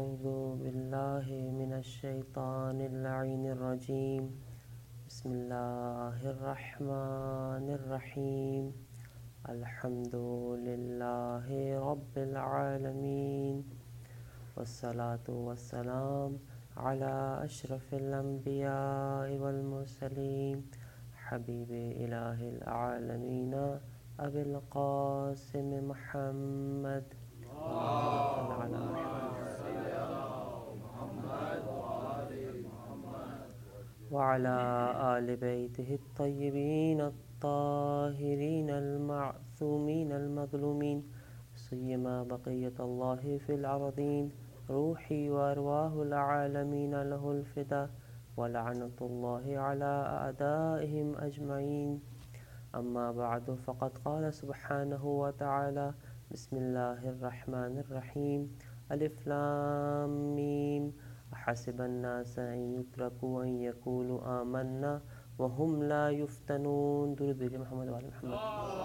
أعوذ بالله من الشيطان اللعين الرجيم بسم الله الرحمن الرحيم الحمد لله رب العالمين والصلاة والسلام على أشرف الأنبياء والمرسلين حبيب إله العالمين أبي القاسم محمد وعلى آل بيته الطيبين الطاهرين المعصومين المظلومين سيما بقية الله في الأرضين روحي وأرواح العالمين له الفداء ولعنة الله على أعدائهم أجمعين أما بعد فقد قال سبحانه وتعالى بسم الله الرحمن الرحيم ألف لام ميم أحسب الناس أن يتركوا أن يقولوا آمنا وهم لا يفتنون درود بھیجے محمد وعلی محمد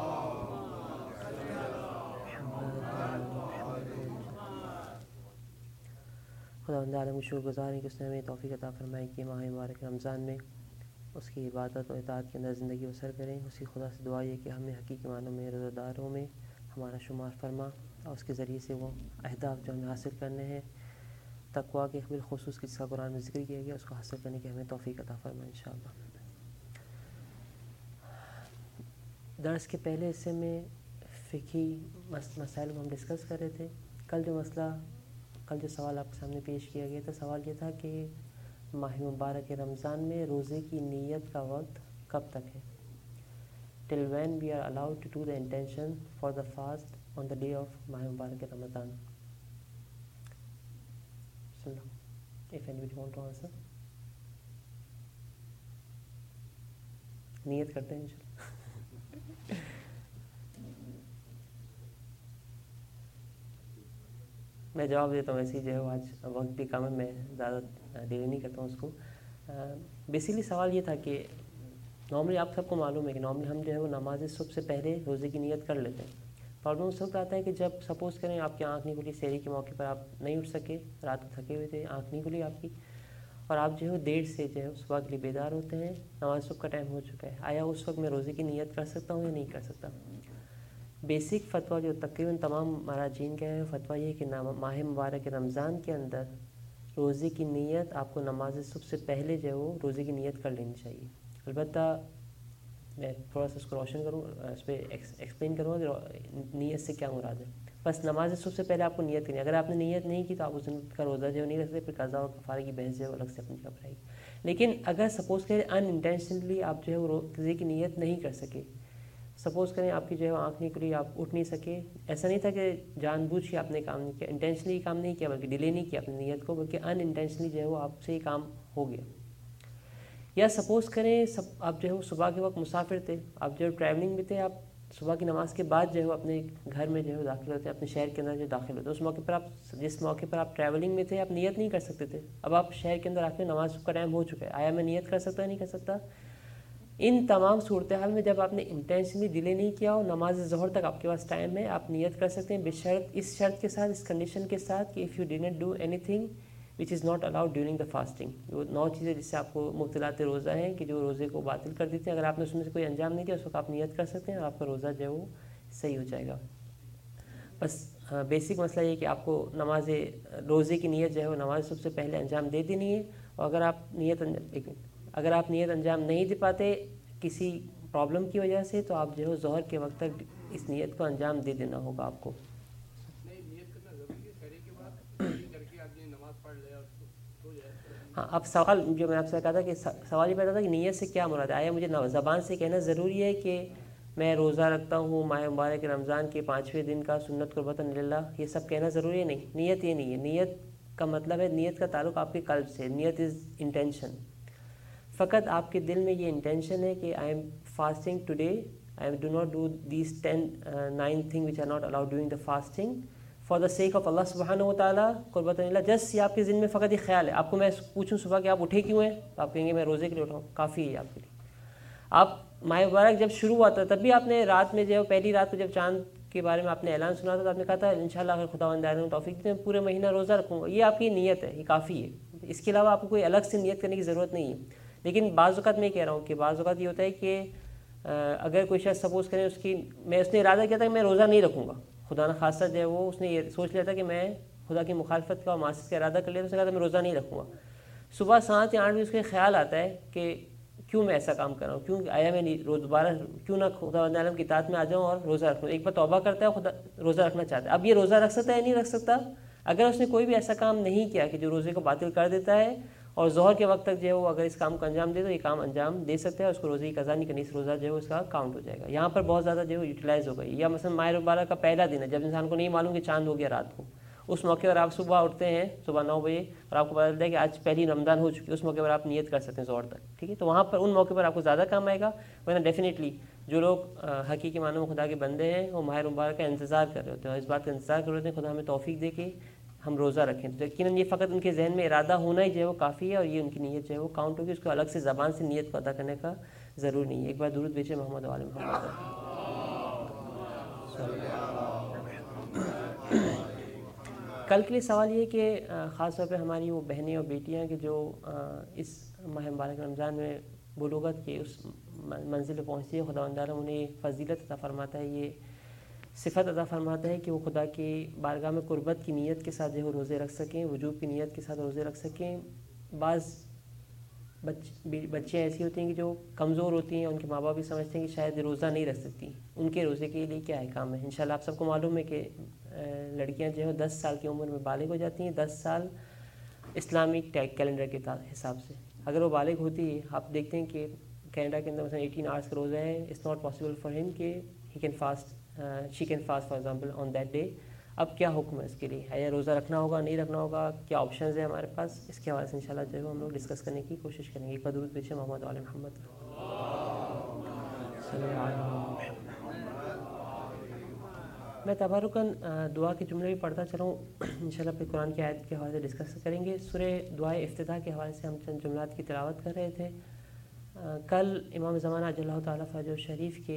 خداوند عالم کی شکر گزار ہیں کہ اس نے ہمیں توفیق عطا فرمائی کہ ماہ مبارک رمضان میں اس کی عبادت و اطاعت کے اندر زندگی بسر کریں. اسی خدا سے دعا ہے کہ ہمیں حقیقی معنوں میں روزہ داروں میں ہمارا شمار فرما اور اس کے ذریعے سے وہ اہداف جو ہمیں حاصل کرنے ہیں تقویٰ کے بالخصوص جس کا قرآن میں ذکر کیا گیا اس کو حاصل کرنے کی ہمیں توفیق عطا فرما انشاءاللہ. درس کے پہلے حصے میں فقہی مسائل کو ہم ڈسکس کر رہے تھے. کل جو سوال آپ کے سامنے پیش کیا گیا تھا سوال یہ تھا کہ ماہ مبارک رمضان میں روزے کی نیت کا وقت کب تک ہے. Till when we are allowed to do the intention for the fast on the day of ماہ مبارک رمضان. If anybody want to answer. نیت کرتے ہیں انشاءاللہ. میں جواب دیتا ہوں. ایسے ہی جو ہے آج وقت بھی کم ہے میں زیادہ ڈیلی نہیں کرتا ہوں اس کو. بیسیکلی سوال یہ تھا کہ نارملی آپ سب کو معلوم ہے کہ نارملی ہم جو ہے وہ نماز صبح سے پہلے روزے کی نیت کر لیتے ہیں. پرابلم اس وقت آتا ہے کہ جب سپوز کریں آپ کی آنکھ نہیں کھلی سحری کے موقع پر آپ نہیں اٹھ سکے رات کو تھکے ہوئے تھے آنکھ نہیں کھلی آپ کی اور آپ جو ہے دیر سے جو ہے صبح کے لیے بیدار ہوتے ہیں نماز صبح کا ٹائم ہو چکا ہے. آیا اس وقت میں روزے کی نیت کر سکتا ہوں یا نہیں کر سکتا. بیسک فتویٰ جو تقریباً تمام مراجعین کا ہے فتویٰ یہ ہے کہ ماہ مبارک رمضان کے اندر روزے کی نیت آپ کو نماز صبح سے پہلے جو ہے وہ روزے کی نیت کر لینی چاہیے. البتہ میں تھوڑا سا اس کو روشن کروں اس پہ ایکسپلین کروں گا کہ نیت سے کیا مراد ہے. بس نماز صبح سے پہلے آپ کو نیت کرنی ہے. اگر آپ نے نیت نہیں کی تو آپ اس دن کا روزہ جو نہیں رکھ سکتے پھر قضا اور کفارے کی بحث جو ہے وہ الگ سے اپنی جگہ پر آئے گی. لیکن اگر سپوز کریں ان انٹینشنلی آپ جو ہے وہ روزے کی نیت نہیں کر سکے سپوز کریں آپ کی جو ہے آنکھ نہیں کھلی آپ اٹھ نہیں سکے ایسا نہیں تھا کہ جان بوجھ کے آپ نے کام نہیں کیا انٹینشنلی کام نہیں کیا بلکہ ڈیلے نہیں کیا اپنی نیت کو بلکہ ان انٹینشنلی جو ہے وہ آپ سے یہ کام ہو گیا. یا سپوز کریں آپ جو ہے وہ صبح کے وقت مسافر تھے آپ جو ہے ٹریولنگ میں تھے آپ صبح کی نماز کے بعد جو ہے وہ اپنے گھر میں جو ہے داخل ہوتے ہیں اپنے شہر کے اندر جو داخل ہوتے ہیں اس موقع پر آپ جس موقع پر آپ ٹریولنگ میں تھے آپ نیت نہیں کر سکتے تھے. اب آپ شہر کے اندر آ کے نماز کا ٹائم ہو چکا ہے آیا میں نیت کر سکتا نہیں کر سکتا. ان تمام صورتحال میں جب آپ نے انٹینشنلی ڈیلے نہیں کیا ہو نماز ظہر تک آپ کے پاس ٹائم ہے آپ نیت کر سکتے ہیں بشرط اس شرط کے ساتھ اس کنڈیشن کے ساتھ کہ if you do not do anything which is not allowed during the fasting. وہ 9 چیزیں جس سے آپ کو مبتلات روزہ ہیں کہ جو روزے کو باطل کر دیتے ہیں اگر آپ نے اس میں سے کوئی انجام نہیں دیا اس وقت آپ نیت کر سکتے ہیں اور آپ کا روزہ جو ہے وہ صحیح ہو جائے گا. بس بیسک مسئلہ یہ کہ آپ کو روزے کی نیت جو ہے وہ نماز سب سے پہلے انجام دے دینی ہے. اور اگر آپ نیت انجام نہیں دے پاتے کسی پرابلم کی وجہ سے تو آپ جو ہے ظہر کے وقت تک اس نیت کو انجام دے دینا ہوگا آپ کو. ہاں اب سوال جو میں آپ سے کہا تھا کہ سوال یہ پیدا تھا کہ نیت سے کیا مراد ہے. آیا مجھے زبان سے کہنا ضروری ہے کہ میں روزہ رکھتا ہوں ماہ مبارک رمضان کے 5ویں دن کا سنت قربتاً للہ یہ سب کہنا ضروری ہے. نہیں نیت یہ نہیں ہے. نیت کا مطلب ہے نیت کا تعلق آپ کے قلب سے. نیت از انٹینشن. فقط آپ کے دل میں یہ انٹینشن ہے کہ I am fasting today I do not do these 9 thing which are not allowed during the fasting for the sake of اللہ سبحانہ و تعالیٰ قربتاً اللہ. جسٹ یہ آپ کے ذہن میں فقط یہ خیال ہے. آپ کو میں پوچھوں صبح کہ آپ اٹھے کیوں ہیں تو آپ کہیں گے میں روزے کے لیے اٹھا ہوں. کافی ہے آپ کے لیے. آپ ماہ مبارک جب شروع ہوا تھا تب بھی آپ نے رات میں جو ہے پہلی رات کو جب چاند کے بارے میں آپ نے اعلان سنا تھا تو آپ نے کہا تھا انشاءاللہ اگر خداوند نے توفیق دے میں پورے مہینہ روزہ رکھوں گا. یہ آپ کی نیت ہے, یہ کافی ہے. اس کے علاوہ آپ کو کوئی الگ سے نیت کرنے کی ضرورت نہیں ہے. لیکن بعض اوقات میں کہہ رہا ہوں کہ بعض اوقات یہ ہوتا ہے کہ اگر کوئی شخص سپوز کریں اس نے ارادہ کیا تھا کہ میں روزہ نہیں رکھوں گا, خدا نہ خاصہ جو ہے وہ اس نے یہ سوچ لیا تھا کہ میں خدا کی مخالفت کا اور معصیت کا ارادہ کر لیا, تو اس نے کہا تھا میں روزہ نہیں رکھوں گا. صبح 7 یا 8 بجے اس کے خیال آتا ہے کہ کیوں میں ایسا کام کر رہا ہوں, کیوں آیا میں نہیں دوبارہ کیوں نہ خدا عالم کی اطاعت میں آ جاؤں اور روزہ رکھوں. ایک بار توبہ کرتا ہے, خدا روزہ رکھنا چاہتا ہے. اب یہ روزہ رکھ سکتا ہے نہیں رکھ سکتا؟ اگر اس نے کوئی بھی ایسا کام نہیں کیا کہ جو روزے کو باطل کر دیتا ہے اور ظہر کے وقت تک جو ہے وہ اگر اس کام کو انجام دے تو یہ کام انجام دے سکتا ہے, اس کو روزے کی قضا نہیں کرنی, اس روزہ جو ہے اس کا کاؤنٹ ہو جائے گا. یہاں پر بہت زیادہ جو ہے یوٹیلائز ہو گئی. یا مثلا ماہ رمضان کا پہلا دن ہے, جب انسان کو نہیں معلوم کہ چاند ہو گیا رات کو, اس موقع پر آپ صبح اٹھتے ہیں صبح 9 بجے اور آپ کو پتہ چلتا ہے کہ آج پہلی رمضان ہو چکی ہے, اس موقع پر آپ نیت کر سکتے ہیں ظہر تک, ٹھیک ہے. تو وہاں پر ان موقع پر آپ کو زیادہ کام آئے گا. ورنہ ڈیفینیٹلی جو لوگ حقیقی معنوں میں خدا کے بندے ہیں وہ ماہ رمضان کا انتظار کر رہے ہوتے ہیں, اور اس بات کا انتظار کر رہے ہوتے ہیں خدا ہمیں توفیق دے کے ہم روزہ رکھیں. تو یقیناً یہ فقط ان کے ذہن میں ارادہ ہونا ہی جو ہے وہ کافی ہے, اور یہ ان کی نیت جو ہے وہ کاؤنٹ ہوگی. اس کو الگ سے زبان سے نیت کو ادا کرنے کا ضرور نہیں ہے. ایک بار درود بھیجیں محمد وعلی محمد. کل کے لیے سوال یہ کہ خاص طور پہ ہماری وہ بہنیں اور بیٹیاں کہ جو اس ماہ مبارک رمضان میں بلوغت کے اس منزل پہ پہنچتی ہے, خداوند تعالیٰ انہیں فضیلت عطا فرماتا ہے, یہ صفت عطا فرماتا ہے کہ وہ خدا کی بارگاہ میں قربت کی نیت کے ساتھ جو ہے روزے رکھ سکیں, وجوب کی نیت کے ساتھ روزے رکھ سکیں. بعض بچیاں ایسی ہوتی ہیں کہ جو کمزور ہوتی ہیں, ان کے ماں باپ بھی سمجھتے ہیں کہ شاید روزہ نہیں رکھ سکتی, ان کے روزے کے لیے کیا احکام ہے. انشاءاللہ آپ سب کو معلوم ہے کہ لڑکیاں جو ہیں 10 سال کی عمر میں بالغ ہو جاتی ہیں, 10 سال اسلامک کیلنڈر کے حساب سے. اگر وہ بالغ ہوتی ہے, آپ دیکھتے ہیں کہ کینیڈا کے اندر مثلا 18 آورس کا روزہ ہے, اٹس ناٹ پاسبل فار ہم کہ he can fast she can fast for example on that day. اب کیا حکم ہے اس کے لیے, ہے روزہ رکھنا ہوگا نہیں رکھنا ہوگا, کیا آپشنز ہیں ہمارے پاس, اس کے حوالے سے انشاءاللہ جو ہے ہم لوگ ڈسکس کرنے کی کوشش کریں گے. ایک بار درود پیش محمد علی محمد صلی اللہ علیہ وسلم. میں تبرکاً دعا کے جملے بھی پڑھتا چلا ہوں, انشاءاللہ پھر قرآن کی آیت کے حوالے سے ڈسکس کریں گے. سورہ دعائے افتتاح کے حوالے سے ہم چند جملات کی تلاوت کر رہے تھے. کل امام زمانہ اجل اللہ تعالیٰ فجر شریف کے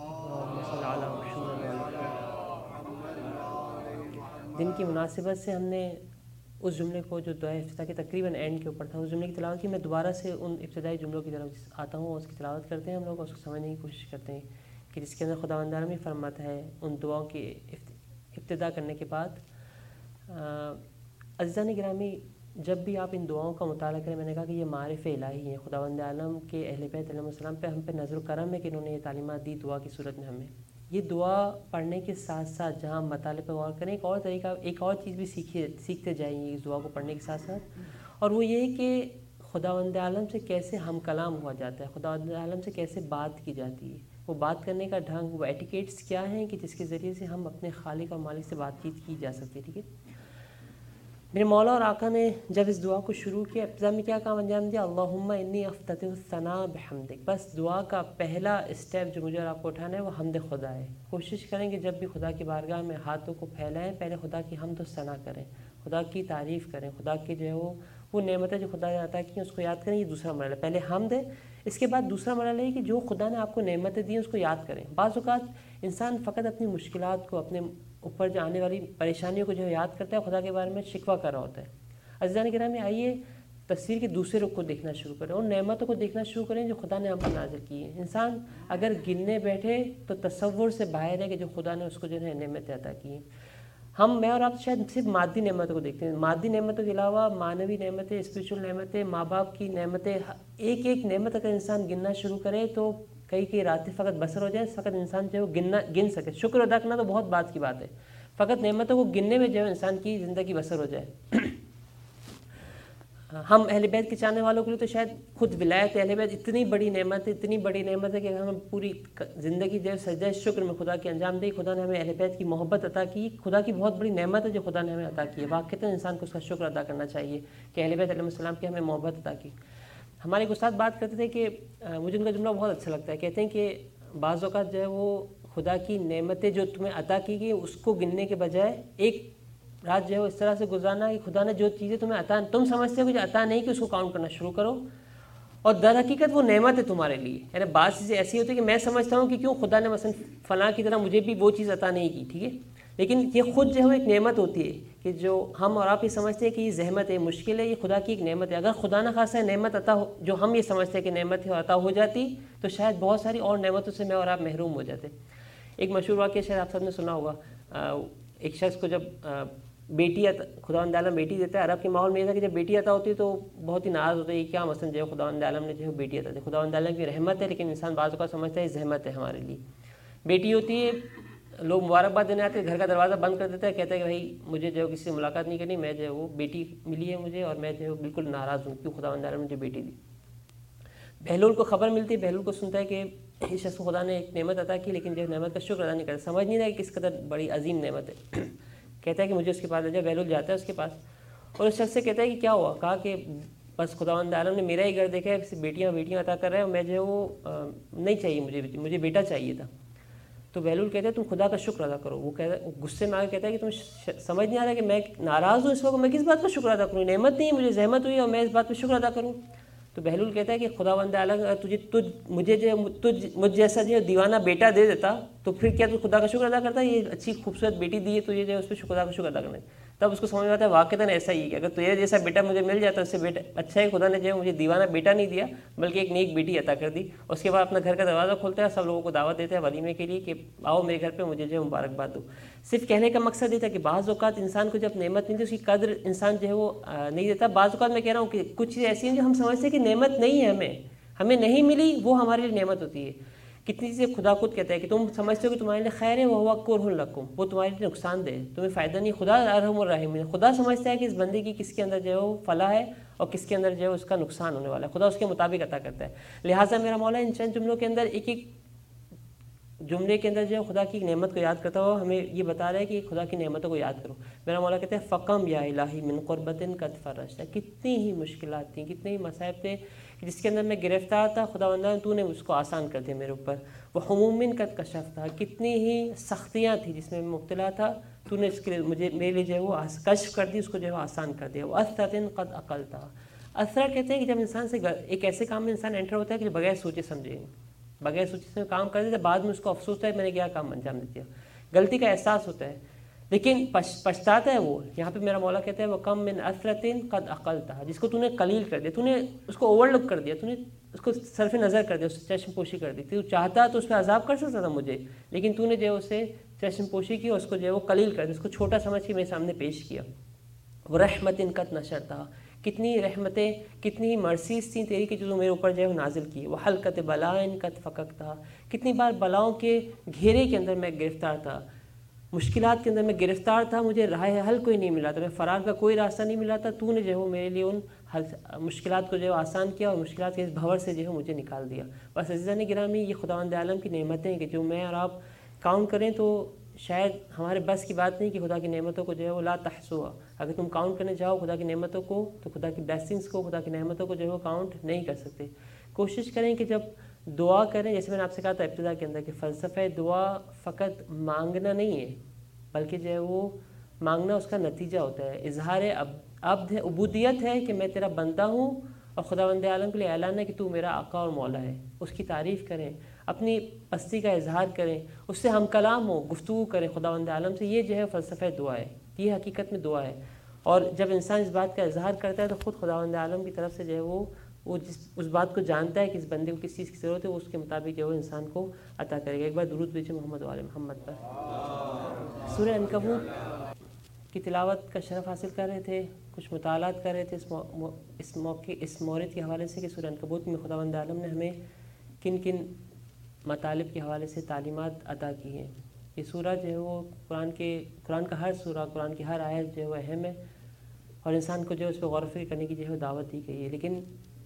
دن کی مناسبت سے ہم نے اس جملے کو جو دعائے افتتاح کے تقریباً اینڈ کے اوپر تھا اس جملے کی تلاوت کی. میں دوبارہ سے ان ابتدائی جملوں کی طرف آتا ہوں اور اس کی تلاوت کرتے ہیں ہم لوگ, اس کو سمجھنے کی کوشش کرتے ہیں کہ جس کے اندر خداوند تعالیٰ نے فرماتا ہے ان دعاؤں کی ابتدا کرنے کے بعد. عزیزان گرامی, جب بھی آپ ان دعاؤں کا مطالعہ کریں, میں نے کہا کہ یہ معارف الہی ہیں, خداوند عالم کے اہل بیت علیہ السلام پہ ہم پہ نظر و کرم ہے کہ انہوں نے یہ تعلیمات دی دعا کی صورت میں ہمیں. یہ دعا پڑھنے کے ساتھ ساتھ جہاں ہم مطالعے پہ غور کریں, ایک اور چیز بھی سیکھتے جائیں گے اس دعا کو پڑھنے کے ساتھ ساتھ, اور وہ یہ کہ خداوند عالم سے کیسے ہم کلام ہوا جاتا ہے, خداوند عالم سے کیسے بات کی جاتی ہے, وہ بات کرنے کا ڈھنگ, وہ ایٹیکیٹس کیا ہیں کہ جس کے ذریعے سے ہم اپنے خالق اور مالک سے بات چیت کی جا سکتی ہے. ٹھیک ہے, میرے مولا اور آقا نے جب اس دعا کو شروع کیا, ابتدا میں کیا کام انجام دیا, اللہم انی افتتح الثناء بحمدک. بس دعا کا پہلا اسٹیپ جو مجھے اور آپ کو اٹھانا ہے وہ حمد خدا ہے. کوشش کریں کہ جب بھی خدا کی بارگاہ میں ہاتھوں کو پھیلائیں, پہلے خدا کی حمد و ثنا کریں, خدا کی تعریف کریں, خدا کی جو ہے وہ نعمتیں جو خدا نے عطا کی ہیں اس کو یاد کریں. یہ دوسرا مرحلہ ہے, پہلے حمد ہے, اس کے بعد دوسرا مرحلہ ہے کہ جو خدا نے آپ کو نعمتیں دی ہیں اس کو یاد کریں. بعض اوقات انسان فقط اپنی مشکلات کو, اپنے اوپر جو آنے والی پریشانیوں کو جو یاد کرتا ہے, خدا کے بارے میں شکوہ کر رہا ہوتا ہے. عزیزان گرامی, آئیے تفسیر کے دوسرے رخ کو دیکھنا شروع کریں, اور نعمتوں کو دیکھنا شروع کریں جو خدا نے ہم پر نازل کی ہیں. انسان اگر گننے بیٹھے تو تصور سے باہر ہے کہ جو خدا نے اس کو جو ہے نعمتیں عطا کی ہیں. میں اور آپ شاید صرف مادی نعمتوں کو دیکھتے ہیں, مادی نعمتوں کے علاوہ معنوی نعمتیں, اسپریچول نعمتیں, ماں باپ کی نعمتیں, ایک ایک نعمت اگر انسان گننا شروع کرے تو کئی راتیں فقط بسر ہو جائیں, فقط انسان جو ہے وہ گن سکے. شکر ادا کرنا تو بہت بات کی بات ہے, فقط نعمتوں کو گننے میں جو ہے انسان کی زندگی بسر ہو جائے. ہم اہل بیت کے چاہنے والوں کے لیے تو شاید خود ولایت اہل بیت اتنی بڑی نعمت ہے کہ ہم پوری زندگی جو ہے سجدہ شکر میں خدا کے انجام دیں. خدا نے ہمیں اہل بیت کی محبت عطا کی, خدا کی بہت بڑی نعمت ہے جو خدا نے ہمیں عطا کی ہے. واقعتاً انسان کو اس کا شکر ادا کرنا چاہیے کہ اہل بیت علیہ السلام کی ہمیں محبت عطا کی. ہمارے ایک استاد بات کرتے تھے کہ مجھے ان کا جملہ بہت اچھا لگتا ہے. کہتے ہیں کہ بعض اوقات جو ہے وہ خدا کی نعمتیں جو تمہیں عطا کی گئی اس کو گننے کے بجائے ایک رات جو ہے وہ اس طرح سے گزارنا کہ خدا نے جو چیزیں تمہیں عطا, تم سمجھتے ہو کہ جو عطا نہیں کہ اس کو کاؤنٹ کرنا شروع کرو, اور در حقیقت وہ نعمت ہے تمہارے لیے. یعنی بعض چیزیں ایسی ہوتی ہیں کہ میں سمجھتا ہوں کہ کیوں خدا نے مثلا فلاں کی طرح مجھے بھی وہ چیز عطا نہیں کی, ٹھیک ہے, لیکن یہ خود جو ہے ایک نعمت ہوتی ہے کہ جو ہم اور آپ یہ سمجھتے ہیں کہ یہ زحمت ہے, مشکل ہے, یہ خدا کی ایک نعمت ہے. اگر خدا نہ خاصہ نعمت عطا ہو, جو ہم یہ سمجھتے ہیں کہ نعمت ہے عطا ہو جاتی, تو شاید بہت ساری اور نعمتوں سے میں اور آپ محروم ہو جاتے. ایک مشہور واقعہ شاید آپ سب نے سنا ہوگا, ایک شخص کو جب بیٹی خداوند عالم بیٹی دیتا ہے, عرب کے ماحول میں یہ تھا کہ جب بیٹی عطا ہوتی ہے تو بہت ہی ناراض ہوتا ہے, یہ کیا مثلا جو ہے خداوند عالم نے جو ہے بیٹی عطا دی. خداوند عالم کی رحمت ہے, لیکن انسان بعض اوقات سمجھتا ہے زحمت ہے ہمارے لیے. بیٹی ہوتی ہے, لوگ مبارکباد دینے آتے ہیں, گھر کا دروازہ بند کر دیتا ہے, کہتا ہے کہ بھائی مجھے جو ہے کسی سے ملاقات نہیں کرنی, میں جو ہے وہ بیٹی ملی ہے مجھے اور میں جو ہے بالکل ناراض ہوں کیوں خداوند عالم نے مجھے بیٹی دی. بہلول کو خبر ملتی ہے, بہلول کو سنتا ہے کہ اس شخص کو خدا نے ایک نعمت عطا کی, لیکن جو نعمت کا شکر ادا نہیں کرتا, سمجھ نہیں رہا کہ کس قدر بڑی عظیم نعمت ہے. کہتا ہے کہ مجھے اس کے پاس لے جا. بہلول جاتا ہے اس کے پاس اور اس شخص سے کہتا ہے کہ کیا ہوا. کہا کہ بس خداوند عالم نے میرا ہی گھر دیکھا ہے, بیٹیاں عطا کر رہے ہیں اور میں جو ہے وہ نہیں چاہیے, مجھے بیٹا چاہیے تھا. تو بہلول کہتا ہے تم خدا کا شکر ادا کرو. وہ کہتا ہے, غصے میں آ کے کہتا ہے کہ تم سمجھ نہیں آ رہا کہ میں ناراض ہوں اس وقت, میں کس بات کا شکر ادا کروں, نعمت نہیں ہے, مجھے زحمت ہوئی اور میں اس بات پہ شکر ادا کروں. تو بہلول کہتا ہے کہ خداوند عالم مجھ جیسا جو دیوانہ بیٹا دے دیتا تو پھر کیا تو خدا کا شکر ادا کرتا, یہ اچھی خوبصورت بیٹی دی ہے تو یہ جو ہے اس پہ خدا کا شکر ادا کرنا ہے. تب اس کو سمجھ میں آتا ہے واقعتاً ایسا ہی ہے کہ اگر تیرے جیسا بیٹا مجھے مل جاتا اس سے بیٹا اچھا ہے, خدا نے جو ہے مجھے دیوانہ بیٹا نہیں دیا بلکہ ایک نیک بیٹی عطا کر دی. اس کے بعد اپنا گھر کا دروازہ کھولتا ہے, سب لوگوں کو دعوت دیتا ہے ولیمے کے لیے کہ آؤ میرے گھر پہ, مجھے جو ہے مبارکباد دو. صرف کہنے کا مقصد یہ تھا کہ بعض اوقات انسان کو جب نعمت ملتی ہے اس کی قدر انسان جو ہے وہ نہیں دیتا. بعض اوقات میں کہہ رہا ہوں کہ کچھ چیزیں ایسی ہیں جو ہم سمجھتے ہیں کہ نعمت نہیں ہے, ہمیں نہیں ملی, وہ ہمارے لیے نعمت ہوتی ہے. کتنی چیزیں خدا خود کہتا ہے کہ تم سمجھتے ہو کہ تمہارے لیے خیر ہے, وہ کرہ لکم, وہ تمہارے لیے نقصان دہ, تمہیں فائدہ نہیں. خدا ارحم الراحمین ہے, خدا سمجھتا ہے کہ اس بندے کی کس کے اندر جو ہے وہ فلاح ہے اور کس کے اندر جو ہے اس کا نقصان ہونے والا ہے. خدا اس کے مطابق عطا کرتا ہے. لہٰذا میرا مولا ان چند جملوں کے اندر ایک ایک جملے کے اندر جو ہے خدا کی نعمت کو یاد کرتا ہو ہمیں یہ بتا رہا ہے کہ خدا کی نعمتوں کو یاد کرو. میرا مولا کہتے ہیں فقم یا الہی من قربت قد فرجت, کتنی ہی مشکلات تھیں, کتنے ہی مصائب تھے جس کے اندر میں گرفتار تھا, خداوند تو نے اس کو آسان کر دیا میرے اوپر. وہ حموم قد کشف تھا, کتنی ہی سختیاں تھیں جس میں میں مبتلا تھا, تو نے اس کے لیے میرے لیے جو ہے وہ کشف کر دی, اس کو جو ہے آسان کر دیا. وہ اثرت قد عقلتھا, اثر کہتے ہیں کہ جب انسان سے ایک ایسے کام میں انسان انٹر ہوتا ہے کہ بغیر سوچے سمجھے کام کر دیتا ہے, بعد میں اس کو افسوس ہے میں نے کیا کام انجام دے دیا, غلطی کا احساس ہوتا ہے لیکن پچھتاتا ہے وہ. یہاں پہ میرا مولا کہتا ہے وہ کم من اثرت قد عقلتھا, جس کو تو نے قلیل کر دیا, تو نے اس کو اوور لک کر دیا, تو نے اس کو صرف نظر کر دیا, اس سے چشم پوشی کر دی. تو چاہتا تو اس پہ عذاب کر سکتا تھا مجھے, لیکن تو نے جو ہے اسے چشم پوشی کی اور اس کو جو ہے وہ قلیل کر دیا, اس کو چھوٹا سمجھ کے میرے سامنے پیش کیا. وہ رحمت قد نشرتھا, کتنی رحمتیں کتنی ہی مرسیز تھیں تیری کہ جو میرے اوپر جو ہے وہ نازل کی. وہ حلقت بلائن قد فککتھا, کتنی بار بلاؤں کے گھیرے کے اندر میں گرفتار تھا, مشکلات کے اندر میں گرفتار تھا, مجھے راہ حل کوئی نہیں ملا تھا, میں فرار کا کوئی راستہ نہیں ملا تھا. تو نے جو ہے وہ میرے لیے ان مشکلات کو جو ہے آسان کیا اور مشکلات کے اس بھور سے جو ہے مجھے نکال دیا. بس عزیزان گرامی, یہ خداوند عالم کی نعمتیں ہیں کہ جو میں اور آپ کاؤنٹ کریں تو شاید ہمارے بس کی بات نہیں کہ خدا کی نعمتوں کو جو ہے وہ لا تحصوها. اگر تم کاؤنٹ کرنے جاؤ خدا کی نعمتوں کو تو خدا کی بلیسنگس کو, خدا کی نعمتوں کو جو ہے وہ کاؤنٹ نہیں کر سکتے. کوشش کریں کہ جب دعا کریں, جیسے میں نے آپ سے کہا تھا ابتدا کے اندر کہ فلسفہ دعا فقط مانگنا نہیں ہے بلکہ جو ہے وہ مانگنا اس کا نتیجہ ہوتا ہے. اظہار عبد ہے, عبودیت ہے کہ میں تیرا بندہ ہوں اور خداوند عالم کے لیے اعلان ہے کہ تو میرا آقا اور مولا ہے. اس کی تعریف کریں, اپنی پستی کا اظہار کریں, اس سے ہم کلام ہو, گفتگو کریں خداوند عالم سے. یہ جو ہے فلسفہ دعا ہے, یہ حقیقت میں دعا ہے. اور جب انسان اس بات کا اظہار کرتا ہے تو خود خداوند عالم کی طرف سے جو ہے وہ اس بات کو جانتا ہے کہ اس بندے کو کس چیز کی ضرورت ہے, وہ اس کے مطابق جو ہے انسان کو عطا کرے گا. ایک بار درود بھیجیں محمد و آل محمد پر. سورہ عنکبوت کی تلاوت کا شرف حاصل کر رہے تھے, کچھ مطالعات کر رہے تھے اس مورد کے حوالے سے کہ سورہ عنکبوت میں خداوند عالم نے ہمیں کن کن مطالب کے حوالے سے تعلیمات عطا کی ہیں. یہ سورہ جو ہے وہ قرآن کا ہر سورہ, قرآن کی ہر آیت جو ہے وہ اہم ہے اور انسان کو جو ہے اس پہ غور و فکر کرنے کی جو ہے دعوت دی گئی ہے. لیکن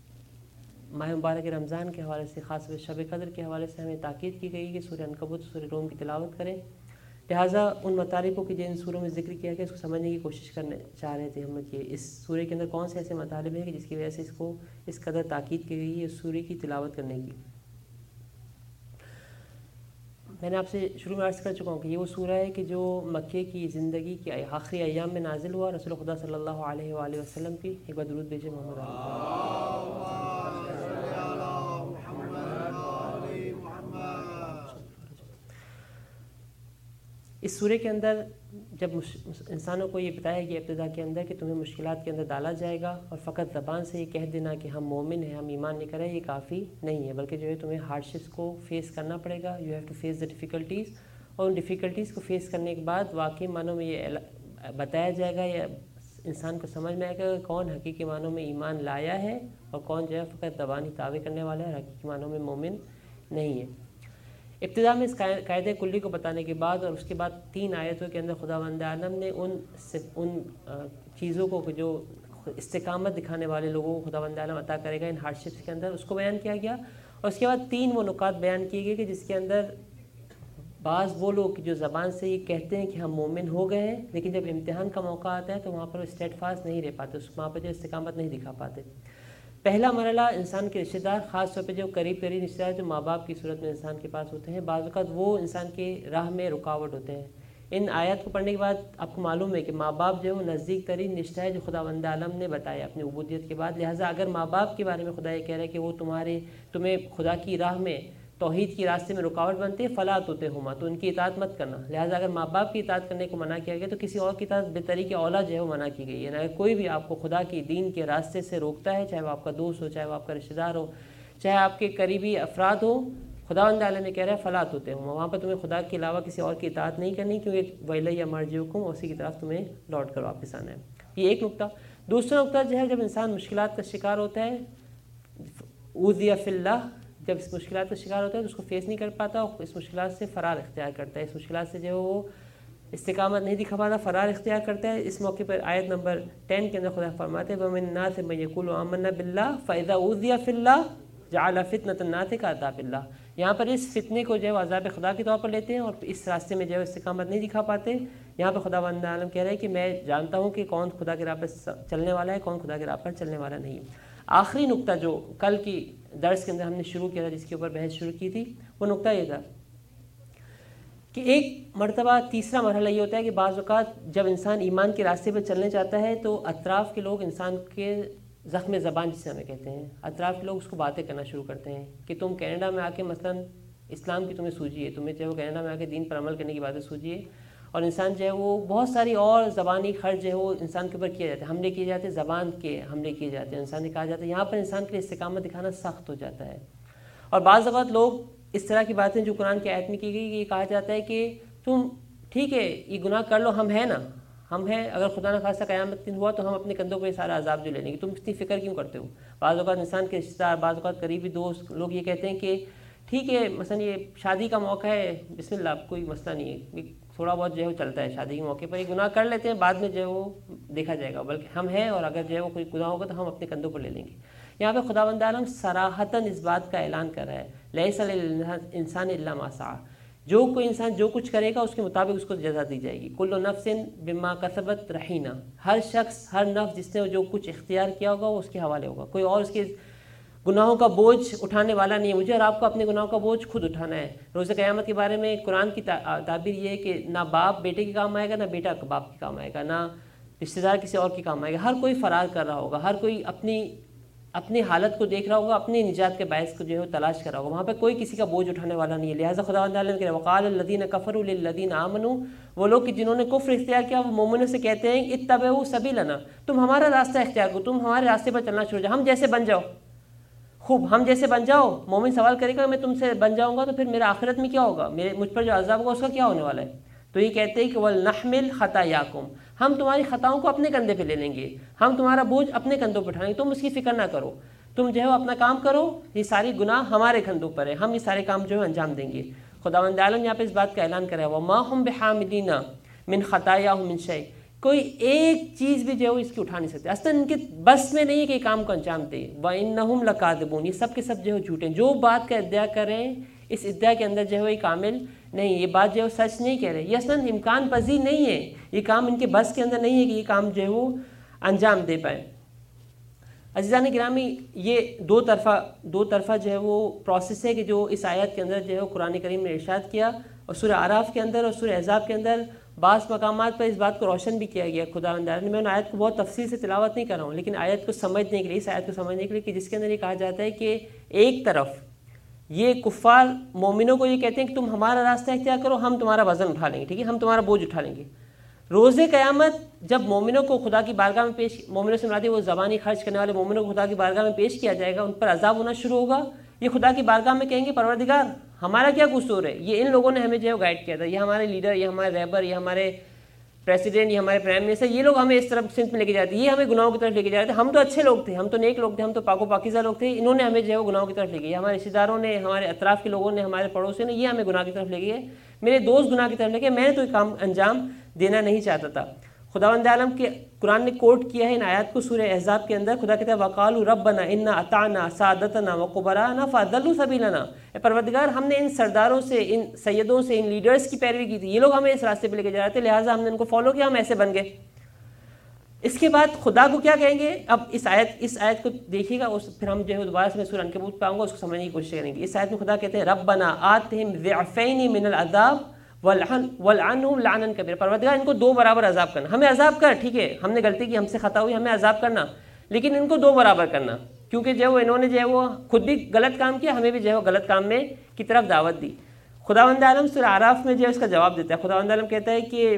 ماہ مبارک رمضان کے حوالے سے, خاص طور سے شب قدر کے حوالے سے ہمیں تاکید کی گئی کہ سورہ عنکبوت, سورہ روم کی تلاوت کریں. لہٰذا ان مطالب کو کہ جن سوروں میں ذکر کیا گیا اس کو سمجھنے کی کوشش کرنے چاہ رہے تھے ہم کہ اس سورے کے اندر کون سے ایسے مطالب ہیں کہ جس کی وجہ سے اس کو اس قدر تاکید کی گئی ہے اس سورے کی تلاوت کرنے کی. میں نے آپ سے شروع میں عرض کر چکا ہوں کہ یہ وہ سورہ ہے کہ جو مکے کی زندگی کے آخری ایام میں نازل ہوا, رسول خدا صلی اللہ علیہ وآلہ وسلم کی. ایک بار درود بھیجیں محمد. اس سورے کے اندر جب انسانوں کو یہ بتایا گیا ابتدا کے اندر کہ تمہیں مشکلات کے اندر ڈالا جائے گا اور فقط زبان سے یہ کہہ دینا کہ ہم مومن ہیں، ہم ایمان لے کر ہیں، یہ کافی نہیں ہے، بلکہ جو ہے تمہیں ہارڈشپس کو فیس کرنا پڑے گا. You have to face the difficulties. اور ان ڈیفیکلٹیز کو فیس کرنے کے بعد واقعی معنوں میں یہ بتایا جائے گا یا انسان کو سمجھ میں آئے گا کہ کون حقیقی معنوں میں ایمان لایا ہے اور کون جو ہے فقط زبانی دعوے کرنے والا ہے اور حقیقی معنوں میں مومن نہیں ہے. ابتدا میں اس قاعدے کلی کو بتانے کے بعد اور اس کے بعد 3 آیتوں کے اندر خداوند عالم نے ان چیزوں کو جو استقامت دکھانے والے لوگوں کو خداوند عالم عطا کرے گا ان ہارڈشپس کے اندر، اس کو بیان کیا گیا. اور اس کے بعد 3 وہ نکات بیان کیے گئے کہ جس کے اندر بعض وہ لوگ جو زبان سے یہ کہتے ہیں کہ ہم مومن ہو گئے ہیں، لیکن جب امتحان کا موقع آتا ہے تو وہاں پر اسٹیٹ فاسٹ نہیں رہ پاتے، وہاں پہ جو استقامت نہیں دکھا پاتے. پہلا مرحلہ انسان کے رشتہ دار، خاص طور پہ جو قریب ترین رشتہ دار جو ماں باپ کی صورت میں انسان کے پاس ہوتے ہیں، بعض اوقات وہ انسان کے راہ میں رکاوٹ ہوتے ہیں. ان آیات کو پڑھنے کے بعد آپ کو معلوم ہے کہ ماں باپ جو ہے وہ نزدیک ترین رشتہ ہے جو خداوند عالم نے بتایا اپنی عبودیت کے بعد. لہٰذا اگر ماں باپ کے بارے میں خدا یہ کہہ رہا ہے کہ وہ تمہیں خدا کی راہ میں توحید کی راستے میں رکاوٹ بنتے ہیں، فلا تطعہما، تو ان کی اطاعت مت کرنا. لہٰذا اگر ماں باپ کی اطاعت کرنے کو منع کیا گیا تو کسی اور کی اطاعت بطریق اولا جو ہے وہ منع کی گئی ہے. اگر کوئی بھی آپ کو خدا کی دین کے راستے سے روکتا ہے، چاہے وہ آپ کا دوست ہو، چاہے وہ آپ کا رشتہ دار ہو، چاہے آپ کے قریبی افراد ہو، خداوند عالم نے کہہ رہا ہے فلا تطعہما، وہاں پر تمہیں خدا کے علاوہ کسی اور کی اطاعت نہیں کرنی، کیونکہ وَإِلَيَّ مَرْجِعُكُمْ، اسی کی طرف تمہیں لوٹ کر واپس آنا ہے. یہ ایک نقطہ. دوسرا نقطہ جو ہے جب انسان مشکلات کا شکار ہوتا ہے، اوذی فی اللہ، جب اس مشکلات کا شکار ہوتا ہے تو اس کو فیس نہیں کر پاتا اور اس مشکلات سے فرار اختیار کرتا ہے، اس مشکلات سے جو ہے وہ استقامت نہیں دکھا پاتا، فرار اختیار کرتا ہے. اس موقع پر آیت نمبر 10 کے اندر خدا فرماتے ہیں وَمِنَ النَّاسِ مَن يَقُولُ آمَنَّا بِاللَّهِ فَإِذَا أُوذِيَ فِي اللَّهِ جَعَلَ فِتْنَةَ النَّاسِ كَعَذَابِ اللَّهِ. یہاں پر اس فتنے کو جو ہے عذاب خدا کے طور پر لیتے ہیں اور اس راستے میں جو ہے استقامت نہیں دکھا پاتے. یہاں پر خداوند عالم کہہ رہے ہیں کہ میں جانتا ہوں کہ کون خدا کے راہ پر چلنے والا ہے، کون خدا کے راہ پر چلنے والا نہیں. آخری نقطہ جو کل کی درس کے اندر ہم نے شروع کیا تھا، جس کے اوپر بحث شروع کی تھی، وہ نقطہ یہ تھا کہ ایک مرتبہ تیسرا مرحلہ یہ ہوتا ہے کہ بعض اوقات جب انسان ایمان کے راستے پہ چلنے چاہتا ہے تو اطراف کے لوگ انسان کے زخم زبان جسے ہمیں کہتے ہیں، اطراف کے لوگ اس کو باتیں کرنا شروع کرتے ہیں کہ تم کینیڈا میں آ کے مثلا اسلام کی تمہیں سوجی ہے، تمہیں چاہے وہ کینیڈا میں آ کے دین پر عمل کرنے کی باتیں سوجی ہے، اور انسان جو ہے وہ بہت ساری اور زبانی خرچ جو ہے وہ انسان کے اوپر کیے جاتے ہیں، حملے کیے جاتے ہیں، زبان کے حملے کیے جاتے ہیں. انسان نے کہا جاتا ہے یہاں پر انسان کے لیے استقامت دکھانا سخت ہو جاتا ہے. اور بعض اوقات لوگ اس طرح کی باتیں جو قرآن کی آیت میں کی گئی، یہ کہا جاتا ہے کہ تم ٹھیک ہے یہ گناہ کر لو، ہم ہیں نا، ہم ہیں، اگر خدا نہ خاصہ قیامت دن ہوا تو ہم اپنے کندھوں پہ یہ سارا عذاب جو لے لیں گے، تم اتنی فکر کیوں کرتے ہو. بعض اوقات انسان کے رشتہ دار، بعض اوقات قریبی دوست لوگ یہ کہتے ہیں کہ ٹھیک ہے مثلا یہ شادی کا موقع ہے، بسم اللہ، کوئی مسئلہ نہیں ہے، تھوڑا بہت جو ہے وہ چلتا ہے شادی کے موقع پر، یہ گناہ کر لیتے ہیں، بعد میں جو ہے وہ دیکھا جائے گا، بلکہ ہم ہیں اور اگر جو ہے وہ کوئی گناہ ہوگا تو ہم اپنے کندھوں پر لے لیں گے. یہاں پہ خداوند عالم صراحتاً اس بات کا اعلان کر رہا ہے لیس للانسان الا ما سعی، جو کوئی انسان جو کچھ کرے گا اس کے مطابق اس کو جزا دی جائے گی. کل نفس بما کسبت رہینہ، ہر شخص، ہر نفس جس نے جو کچھ اختیار کیا ہوگا وہ اس کے حوالے ہوگا، کوئی اور اس کے گناہوں کا بوجھ اٹھانے والا نہیں ہے. مجھے اور آپ کو اپنے گناہوں کا بوجھ خود اٹھانا ہے. روز قیامت کے بارے میں قرآن کی تعبیر یہ ہے کہ نہ باپ بیٹے کے کام آئے گا، نہ بیٹا باپ کے کام آئے گا، نہ رشتہ دار کسی اور کے کام آئے گا. ہر کوئی فرار کر رہا ہوگا، ہر کوئی اپنی حالت کو دیکھ رہا ہوگا، اپنی نجات کے باعث کو جو ہے وہ تلاش کر رہا ہوگا. وہاں پہ کوئی کسی کا بوجھ اٹھانے والا نہیں ہے. لہٰذا خداوند عالم نے وقال الذین کفروا للذین آمنوا، وہ لوگ کہ جنہوں نے کفر اختیار کیا وہ مومنوں سے کہتے ہیں اتبعوا سبیلنا، تم ہمارا راستہ اختیار کرو، تم ہمارے راستے پر چلنا شروع جاؤ، ہم جیسے بن جاؤ. خوب ہم جیسے بن جاؤ. مومن سوال کرے گا میں تم سے بن جاؤں گا تو پھر میرا آخرت میں کیا ہوگا، مجھ پر جو عذاب ہوگا اس کا کیا ہونے والا ہے. تو یہ کہتے ہیں کہ وَلْنَحْمِلْ خَطَايَاكُمْ، ہم تمہاری خطاؤں کو اپنے کندھے پہ لے لیں گے، ہم تمہارا بوجھ اپنے کندھوں پہ اٹھائیں گے، تم اس کی فکر نہ کرو، تم جو ہے اپنا کام کرو، یہ ساری گناہ ہمارے کندھوں پر ہے، ہم یہ سارے کام جو ہے انجام دیں گے. خداوند عالم یہاں پہ اس بات کا اعلان کرا ہے وَمَا هُمْ بِحَامِلِينَ مِنْ خَطَايَاهُمْ مِنْ شَيْءٍ، کوئی ایک چیز بھی جو ہے اس کی اٹھا نہیں سکتے، اصلا ان کے بس میں نہیں ہے کہ یہ کام کو انجام دے. وَإِنَّهُمْ لَكَاذِبُونَ، یہ سب کے سب جو ہے جھوٹے ہیں، جو بات کا ادعا کریں اس ادعا کے اندر جو ہے یہ کامل نہیں، یہ بات جو ہے سچ نہیں کہہ رہے، یہ اصلا امکان پذیر نہیں ہے، یہ کام ان کے بس کے اندر نہیں ہے کہ یہ کام جو ہے وہ انجام دے پائے. عزیزان گرامی، یہ دو طرفہ جو ہے وہ پروسیس ہے کہ جو اس آیت کے اندر جو ہے وہ قرآن کریم نے ارشاد کیا، اور سورہ اعراف کے اندر اور سورہ احزاب کے اندر بعض مقامات پر اس بات کو روشن بھی کیا گیا. خداوند نے، میں ان آیت کو بہت تفصیل سے تلاوت نہیں کر رہا ہوں، لیکن آیت کو سمجھنے کے لیے، اس آیت کو سمجھنے کے لیے کہ جس کے اندر یہ کہا جاتا ہے کہ ایک طرف یہ کفار مومنوں کو یہ کہتے ہیں کہ تم ہمارا راستہ اختیار کرو، ہم تمہارا وزن اٹھا لیں گے، ٹھیک ہے، ہم تمہارا بوجھ اٹھا لیں گے۔ روز قیامت جب مومنوں کو خدا کی بارگاہ میں مومنوں سے مراد وہ زبانی خرچ کرنے والے مومنوں کو خدا کی بارگاہ میں پیش کیا جائے گا، ان پر عذاب ہونا شروع ہوگا۔ یہ خدا کی بارگاہ میں کہیں گے پروردگار ہمارا کیا قصور ہے، یہ ان لوگوں نے ہمیں جو ہے گائیڈ کیا تھا، یہ ہمارے لیڈر، یہ ہمارے رہبر، یہ ہمارے پریسیڈنٹ، یہ ہمارے پرائم منسٹر، یہ لوگ ہمیں اس طرف سمت میں لے کے جاتے ہیں، یہ ہمیں گناہوں کی طرف لے کے جا رہے تھے، ہم تو اچھے لوگ تھے، ہم تو نیک لوگ تھے، ہم تو پاک و پاکیزہ لوگ تھے، انہوں نے ہمیں جو ہے وہ گناہوں کی طرف لے گئے، ہمارے رشتہ داروں نے، ہمارے اطراف کے لوگوں نے، ہمارے پڑوسیوں نے، یہ ہمیں گناہ کی طرف لے گئے، میرے دوست گناہ کی طرف لے گئے، میں نے تو یہ کام انجام دینا نہیں چاہتا تھا۔ خداوند عالم کے قرآن نے کوٹ کیا ہے ان آیات کو سورہ احزاب کے اندر، خدا کہتا ہے وَقَالُوا رَبَّنَا إِنَّا أَطَعْنَا سَادَتَنَا وَكُبَرَاءَنَا فَأَضَلُّوا سَبِيلَنَا، اے پروردگار ہم نے ان سرداروں سے، ان سیدوں سے، ان لیڈرز کی پیروی کی تھی، یہ لوگ ہمیں اس راستے پہ لے کے جا رہے تھے، لہٰذا ہم نے ان کو فالو کیا، ہم ایسے بن گئے۔ اس کے بعد خدا کو کیا کہیں گے؟ اب اس آیت کو دیکھیے گا، پھر ہم جو ہے دوبارہ سے میں سورہ عنکبوت پہ آؤں گا، اس کو سمجھنے کی کوشش کریں گے۔ اس آیت میں خدا کہتے ہیں رَبَّنَا آتِهِمْ ضِعْفَيْنِ مِنَ الْعَذَابِ وَالْعَنْهُمْ لَعْنًا كَبِيرًا، پروردگار ان کو دو برابر عذاب کرنا، ہمیں عذاب کر، ٹھیک ہے ہم نے غلطی کی، ہم سے خطا ہوئی، ہمیں عذاب کرنا، لیکن ان کو دو برابر کرنا، کیونکہ جو انہوں نے جو ہے وہ خود بھی غلط کام کیا، ہمیں بھی جو ہے وہ غلط کام میں کی طرف دعوت دی۔ خداوند عالم سورہ اعراف میں جو ہے اس کا جواب دیتا ہے، خداوند عالم کہتا ہے کہ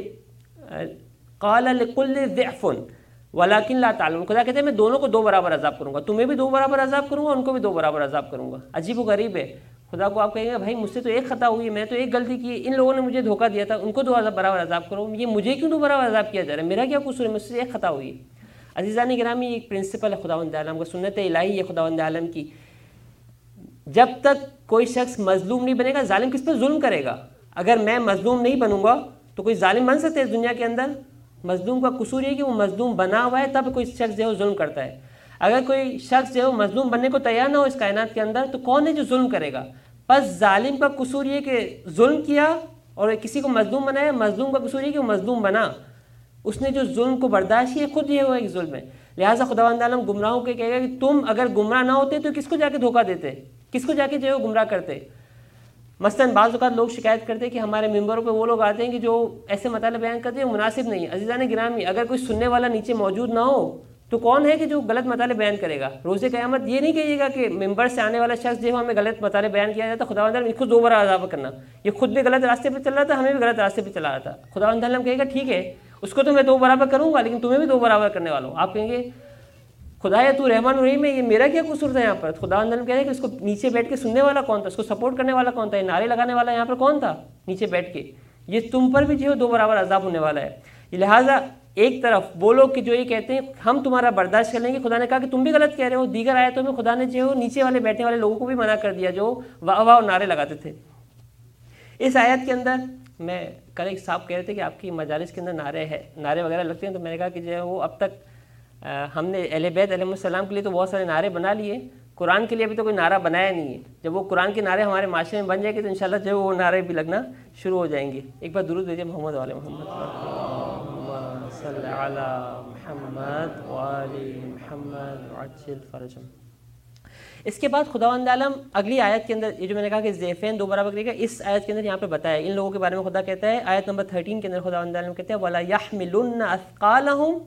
قال لكل ضعف ولكن لا تعلمون، خدا کہتے ہیں میں دونوں کو دو برابر عذاب کروں گا، تمہیں بھی دو برابر عذاب کروں گا، ان کو بھی دو برابر عذاب کروں گا۔ عجیب و غریب ہے، خدا کو آپ کہیں گے بھائی مجھ سے تو ایک خطا ہوئی ہے، میں تو ایک غلطی کی، ان لوگوں نے مجھے دھوکہ دیا تھا، ان کو دو برابر عذاب کرو، یہ مجھے کیوں دو برابر عذاب کیا جا رہا ہے، میرا کیا قصور ہے، مجھ سے ایک خطا ہوئی ہے۔ عزیزان گرامی، یہ ایک پرنسپل ہے خداوند عالم کا، سنت الہی ہے خداوند عالم کی، جب تک کوئی شخص مظلوم نہیں بنے گا، ظالم کس پر ظلم کرے گا؟ اگر میں مظلوم نہیں بنوں گا تو کوئی ظالم بن سکتے اس دنیا کے اندر؟ مظلوم کا قصور یہ کہ وہ مظلوم بنا ہوا ہے، تب کوئی شخص جو ہے وہ ظلم کرتا ہے۔ اگر کوئی شخص جو ہے وہ مظلوم بننے کو تیار نہ ہو اس کائنات کے اندر، تو کون ہے جو ظلم کرے گا؟ بس ظالم کا قصور یہ کہ ظلم کیا اور کسی کو مظلوم بنایا، مظلوم کا قصور یہ کہ وہ مظلوم بنا، اس نے جو ظلم کو برداشت کیا، خود یہ وہ ایک ظلم ہے۔ لہٰذا خداوند عالم گمراہوں کے کہے گا کہ تم اگر گمراہ نہ ہوتے تو کس کو جا کے دھوکہ دیتے، کس کو جا کے جو ہے وہ گمراہ کرتے؟ مثلاً بعض اوقات لوگ شکایت کرتے ہیں کہ ہمارے ممبروں پہ وہ لوگ آتے ہیں کہ جو ایسے مسائل بیان کرتے ہیں مناسب نہیں ہے۔ عزیزان گرامی، اگر کوئی سننے والا نیچے موجود نہ ہو تو کون ہے کہ جو غلط مطالب بیان کرے گا؟ روز قیامت یہ نہیں کہیے گا کہ ممبر سے آنے والا شخص جو ہمیں غلط مطالب بیان کیا جاتا، خداوند عالم اس کو دو بار عذاب کرنا، یہ خود بھی غلط راستے پہ چل رہا تھا، ہمیں بھی غلط راستے پہ چلا رہا تھا۔ خداوند عالم کہے گا ٹھیک ہے، اس کو تو میں دو برابر کروں گا، لیکن تمہیں بھی دو برابر کرنے والا ہوں۔ آپ کہیں گے خدایا تو رحمان الرحیم ہے، یہ میرا کیا قصور تھا یہاں پر؟ خداوند عالم کہہ رہے ہیں کہ اس کو نیچے بیٹھ کے سننے والا کون تھا، اس کو سپورٹ کرنے والا کون تھا، یہ نعرے لگانے والا یہاں پر کون تھا نیچے بیٹھ کے؟ یہ تم پر بھی جو ہے دو برابر عذاب ہونے والا ہے۔ لہٰذا ایک طرف وہ لوگ کہ جو یہ کہتے ہیں ہم تمہارا برداشت کر لیں گے، خدا نے کہا کہ تم بھی غلط کہہ رہے ہو۔ دیگر آیتوں میں خدا نے جو ہے نیچے والے بیٹھنے والے لوگوں کو بھی منع کر دیا جو واہ واہ اور نعرے لگاتے تھے۔ اس آیت کے اندر میں کل ایک صاحب کہہ رہے تھے کہ آپ کی مجالس کے اندر نعرے وغیرہ لگتے ہیں، تو میں نے کہا کہ جو ہے وہ اب تک ہم نے اہل بیت علیہ السلام کے لیے تو بہت سارے نعرے بنا لیے، قرآن کے لیے ابھی تو کوئی نعرہ بنایا نہیں ہے۔ جب وہ قرآن کے نعرے ہمارے معاشرے میں بن جائیں گے تو انشاءاللہ جو وہ نعرے بھی لگنا شروع ہو جائیں گے۔ ایک بار درود بھیجیے محمد وعلی محمد، اللہم صلی علی محمد وعلی محمد وعجل فرجہم۔ اس کے بعد خداوند عالم اگلی آیت کے اندر یہ جو میں نے کہا کہ ضعفین دو برابر کرے گا، اس آیت کے اندر یہاں پہ بتایا ان لوگوں کے بارے میں خدا کہتا ہے، آیت نمبر 13 کے اندر خداوند عالم کہتے ہیں وَلَا يَحْمِلُنَّ أَثْقَالَهُمْ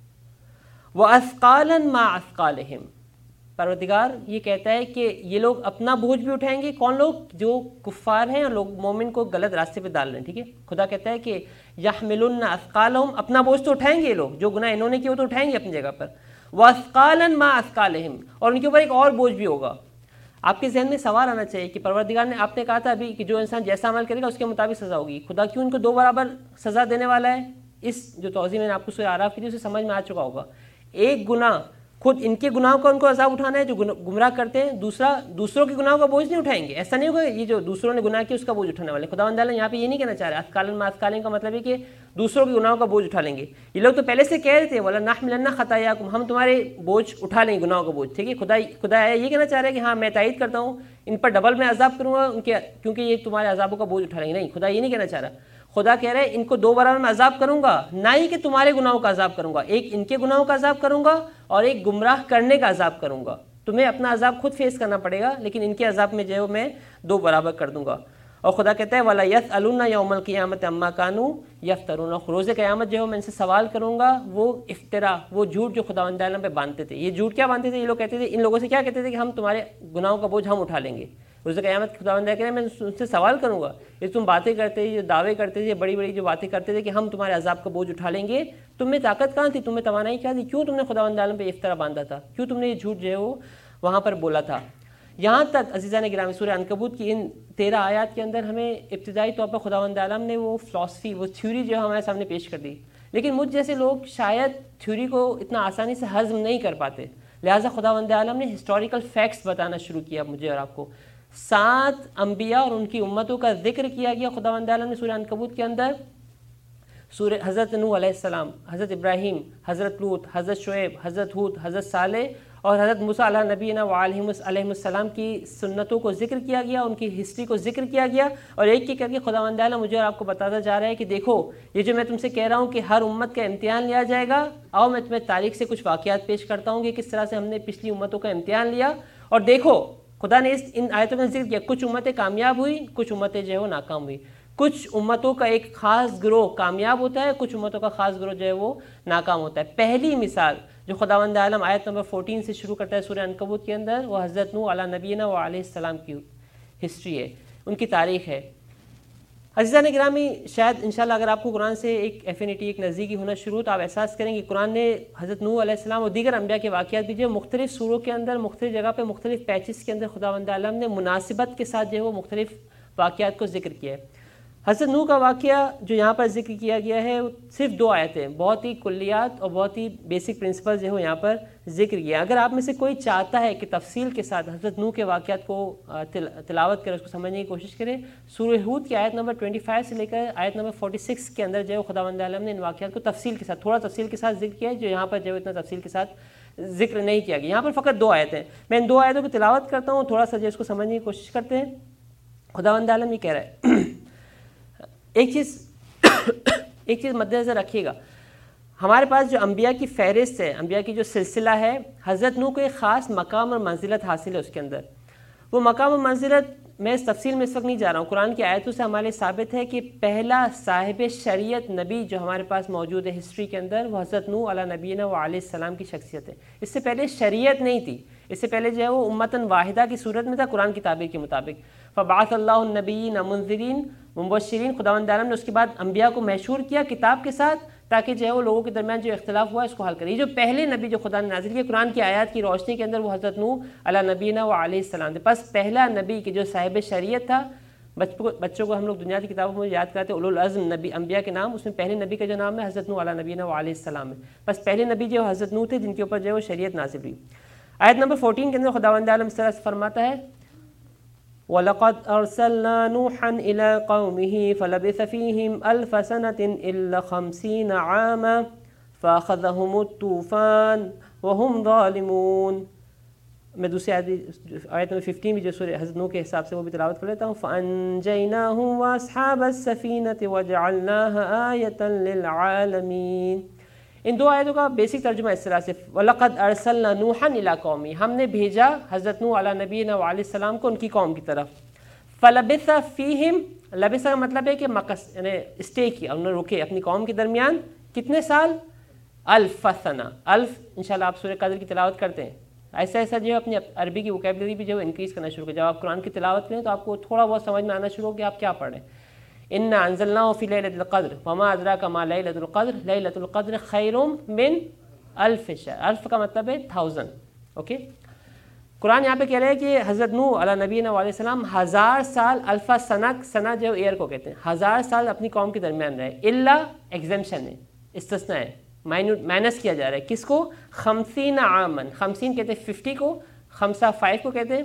وَأَثْقَالًا مَعَ أَثْقَالِهِمْ، پروردگار یہ کہتا ہے کہ یہ لوگ اپنا بوجھ بھی اٹھائیں گے۔ کون لوگ؟ جو کفار ہیں اور لوگ مومن کو غلط راستے پہ ڈال رہے ہیں، ٹھیک ہے۔ خدا کہتا ہے کہ یحملن اثقالہم، اپنا بوجھ تو اٹھائیں گے یہ لوگ، جو گناہ انہوں نے کیے وہ تو اٹھائیں گے اپنی جگہ پر، واثقالا مع اثقالہم، اور ان کے اوپر ایک اور بوجھ بھی ہوگا۔ آپ کے ذہن میں سوال آنا چاہیے کہ پروردگار نے، آپ نے کہا تھا ابھی کہ جو انسان جیسا عمل کرے گا اس کے مطابق سزا ہوگی، خدا کیوں ان کو دو برابر سزا دینے والا ہے؟ اس جو توضیح میں نے آپ کو سورہ اعراف کی تھی اسے سمجھ میں آ چکا ہوگا۔ ایک گناہ خود ان کے گناہوں کا ان کو عذاب اٹھانا ہے جو گمراہ کرتے ہیں، دوسرا دوسروں کے گناہوں کا بوجھ نہیں اٹھائیں گے، ایسا نہیں ہوگا یہ جو دوسروں نے گناہ کیا اس کا بوجھ اٹھانے والے۔ خداوند عالم یہاں پہ یہ نہیں کہنا چاہ رہے اثقالا مع اثقالہم کا مطلب ہے کہ دوسروں کے گناہوں کا بوجھ اٹھا لیں گے۔ یہ لوگ تو پہلے سے کہہ رہے تھے وَلَا نَحْمِلَنَّ خَطَايَاكُمْ، ہم تمہارے بوجھ اٹھا لیں گے، گناہوں کا بوجھ، ٹھیک ہے۔ خدا یہ کہنا چاہ رہے ہیں کہ ہاں میں تائید کرتا ہوں ان پر ڈبل میں عذاب کروں گا ان کے، کیونکہ یہ تمہارے عذابوں کا بوجھ اٹھا لیں گے۔ نہیں، خدا یہ نہیں کہنا چاہ رہا، خدا کہہ رہے ہیں ان کو دو برابر میں عذاب کروں گا، نہ ہی کہ تمہارے گناہوں کا عذاب کروں گا، ایک ان کے گناہوں کا عذاب کروں گا اور ایک گمراہ کرنے کا عذاب کروں گا۔ تمہیں اپنا عذاب خود فیس کرنا پڑے گا، لیکن ان کے عذاب میں جو ہے میں دو برابر کر دوں گا۔ اور خدا کہتا ہے وَلَا يَسْأَلُونَ يَوْمَ الْقِيَامَةِ عَمَّا كَانُوا يَفْتَرُونَ، روز قیامت جو ہے میں ان سے سوال کروں گا وہ افترا، وہ جھوٹ جو خداوند عالم پہ باندھتے تھے۔ یہ جھوٹ کیا باندھتے تھے؟ یہ لوگ کہتے تھے، ان لوگوں سے کیا کہتے تھے کہ ہم تمہارے گناہوں کا بوجھ ہم اٹھا لیں گے، روز قیامت خداوند کہہ رہے ہیں میں ان سے سوال کروں گا، یہ تم باتیں کرتے یہ دعوے کرتے تھے، بڑی بڑی جو باتیں کرتے تھے کہ ہم تمہارے عذاب کا بوجھ اٹھا لیں گے، تم میں طاقت کہاں تھی، تم میں توانائی کیا تھی، کیوں تم نے خداوند عالم پہ افطرا باندھا تھا، کیوں تم نے یہ جھوٹ جو ہے وہ وہاں پر بولا تھا. یہاں تک عزیزان گرامی سورہ عنکبوت کی ان 13 آیات کے اندر ہمیں ابتدائی طور پر خداوند عالم نے وہ فلاسفی، وہ تھیوری جو ہمارے سامنے پیش کر دی. لیکن مجھ جیسے لوگ شاید تھیوری کو اتنا آسانی سے ہضم نہیں کر پاتے، لہٰذا خداوند عالم نے ہسٹوریکل فیکٹس بتانا شروع کیا مجھے اور آپ کو. 7 انبیاء اور ان کی امتوں کا ذکر کیا گیا خداوند عالم نے سورہ عنکبوت کے اندر. سورہ حضرت نوح علیہ السلام، حضرت ابراہیم، حضرت لوط، حضرت شعیب، حضرت ہود، حضرت صالح اور حضرت موسیٰ علیہ نبینا علیہ السلام کی سنتوں کو ذکر کیا گیا، ان کی ہسٹری کو ذکر کیا گیا. اور ایک ایک کر کے خداوند عالم مجھے اور آپ کو بتاتا جا رہا ہے کہ دیکھو یہ جو میں تم سے کہہ رہا ہوں کہ ہر امت کا امتحان لیا جائے گا، آؤ میں تمہیں تاریخ سے کچھ واقعات پیش کرتا ہوں کہ کس طرح سے ہم نے پچھلی امتوں کا امتحان لیا. اور دیکھو خدا نے ان آیتوں میں ذکر کیا، کچھ امتیں کامیاب ہوئی، کچھ امتیں جو ہے وہ ناکام ہوئی. کچھ امتوں کا ایک خاص گروہ کامیاب ہوتا ہے، کچھ امتوں کا خاص گروہ جو ہے وہ ناکام ہوتا ہے. پہلی مثال جو خداوند عالم آیت نمبر 14 سے شروع کرتا ہے سورہ عنکبوت کے اندر، وہ حضرت نوح علیہ نبینا و علیہ السلام کی ہسٹری ہے، ان کی تاریخ ہے. عزیزان گرامی شاید انشاءاللہ اگر آپ کو قرآن سے ایک ایفینٹی، ایک نزدیکی ہونا شروع تو آپ احساس کریں کہ قرآن نے حضرت نوح علیہ السلام اور دیگر انبیاء کے واقعات بھی جو مختلف سوروں کے اندر، مختلف جگہ پہ، مختلف پیچز کے اندر خداوند عالم نے مناسبت کے ساتھ جو ہے وہ مختلف واقعات کو ذکر کیا ہے. حضرت نوح کا واقعہ جو یہاں پر ذکر کیا گیا ہے صرف 2 آیتیں، بہت ہی کلیات اور بہت ہی بیسک پرنسپل جو ہے یہاں پر ذکر کیا. اگر آپ میں سے کوئی چاہتا ہے کہ تفصیل کے ساتھ حضرت نوح کے واقعات کو تلاوت کرے، اس کو سمجھنے کی کوشش کرے، سورہ ہود کی آیت نمبر 25 سے لے کر آیت نمبر 46 کے اندر جو ہے خداوند عالم نے ان واقعات کو تفصیل کے ساتھ، تھوڑا تفصیل کے ساتھ ذکر کیا ہے، جو یہاں پر جو ہے اتنا تفصیل کے ساتھ ذکر نہیں کیا گیا. یہاں پر فقط 2 آیتیں، میں ان 2 آیتوں کی تلاوت کرتا ہوں، تھوڑا سا جو اس کو سمجھنے کی کوشش کرتے ہیں. خداوند عالم یہ کہہ رہا ہے ایک چیز مد نظر رکھیے گا، ہمارے پاس جو انبیاء کی فہرست ہے، انبیاء کی جو سلسلہ ہے، حضرت نوح کو ایک خاص مقام اور منزلت حاصل ہے اس کے اندر. وہ مقام اور منزلت میں اس تفصیل میں اس وقت نہیں جا رہا ہوں، قرآن کی آیتوں سے ہمارے ثابت ہے کہ پہلا صاحب شریعت نبی جو ہمارے پاس موجود ہے ہسٹری کے اندر، وہ حضرت نوح علیہ نبینا و علیہ السلام کی شخصیت ہے. اس سے پہلے شریعت نہیں تھی، اس سے پہلے جو ہے وہ امتاً واحدہ کی صورت میں تھا قرآن کی تعبیر کے مطابق. فبعث اللہ النبیین منذرین مبشرین، خداوند عالم نے اس کے بعد انبیاء کو محشور کیا کتاب کے ساتھ تاکہ جو ہے وہ لوگوں کے درمیان جو اختلاف ہوا ہے اس کو حل کرے. یہ جو پہلے نبی جو خدا نے نازل کیا قرآن کی آیات کی روشنی کے اندر، وہ حضرت نوح علیہ نبینا و علیہ السلام تھے. بس پہلا نبی کہ جو صاحب شریعت تھا، بچوں کو ہم لوگ دنیا کی کتابوں میں یاد کراتے ہیں اولو العزم نبی انبیاء کے نام، اس میں پہلے نبی کا جو نام ہے حضرت نوح علیہ نبینا و علیہ السلام ہے. بس پہلے نبی جو حضرت نوح تھے جن کے اوپر جو ہے وہ شریعت نازل ہوئی. آیت نمبر 14 کے اندر خداوند عالم اس طرح سے فرماتا ہے وَلَقَدْ أَرْسَلْنَا نُوحًا إِلَىٰ قَوْمِهِ فَلَبِثَ فِيهِمْ أَلْفَ سَنَةٍ إِلَّا 50 عَامًا فَأَخَذَهُمُ الطُّوفَانُ وَهُمْ ظَالِمُونَ. میں دوسری آیت نمبر 15 بھی جو سورہ حضرت نوح کے حساب سے وہ بھی تلاوت کر لیتا ہوں. فَأَنجَيْنَاهُمْ وَأَصْحَابَ السَّفِينَةِ وَجَعَلْنَاهَا آيَةً لِلْعَالَمِينَ. ان 2 آیتوں کا بیسک ترجمہ اس طرح سے وَلَقَدْ أَرْسَلْنَا نُوحًا إِلَىٰ قَوْمِهِ، ہم نے بھیجا حضرت نوح علیہ نبینا و علیہ السلام کو ان کی قوم کی طرف. فَلَبِثَ فِيهِمْ، لبث کا مطلب ہے کہ مکث یعنی اسٹے کیا، انہوں نے رکے اپنی قوم کے درمیان کتنے سال؟ 1000 سنہ. 1000 انشاءاللہ آپ سورہ قدر کی تلاوت کرتے ہیں، ایسا ایسا جو ہے اپنی عربی کی ووکیبلری بھی جو ہے انکریز کرنا شروع کریں. جب آپ قرآن کی تلاوت کریں تو آپ کو تھوڑا بہت سمجھ میں آنا شروع ہو کہ آپ کیا پڑھ رہے ہیں. اِنَّا أَنزَلْنَاهُ فِي لَيْلَةِ الْقَدْرِ وَمَا أَدْرَاكَ مَا لَيْلَةُ الْقَدْرِ لَيْلَةُ الْقَدْرِ خَيْرٌ مِّنْ أَلْفِ شَهْرٍ. الف کا مطلب ہے 1000. اوکے، قرآن یہاں پہ کہہ رہے ہیں کہ حضرت نوح علیہ نبینا علیہ السلام 1000 سال، الف سنہ جو ایئر کو کہتے ہیں، 1000 سال اپنی قوم کے درمیان رہے. الا ایگزمپشن ہے، استثناء ہے، مائنس کیا جا رہا ہے. کس کو؟ 50 عامن. 50 کہتے ہیں 50 کو، 5 کو کہتے ہیں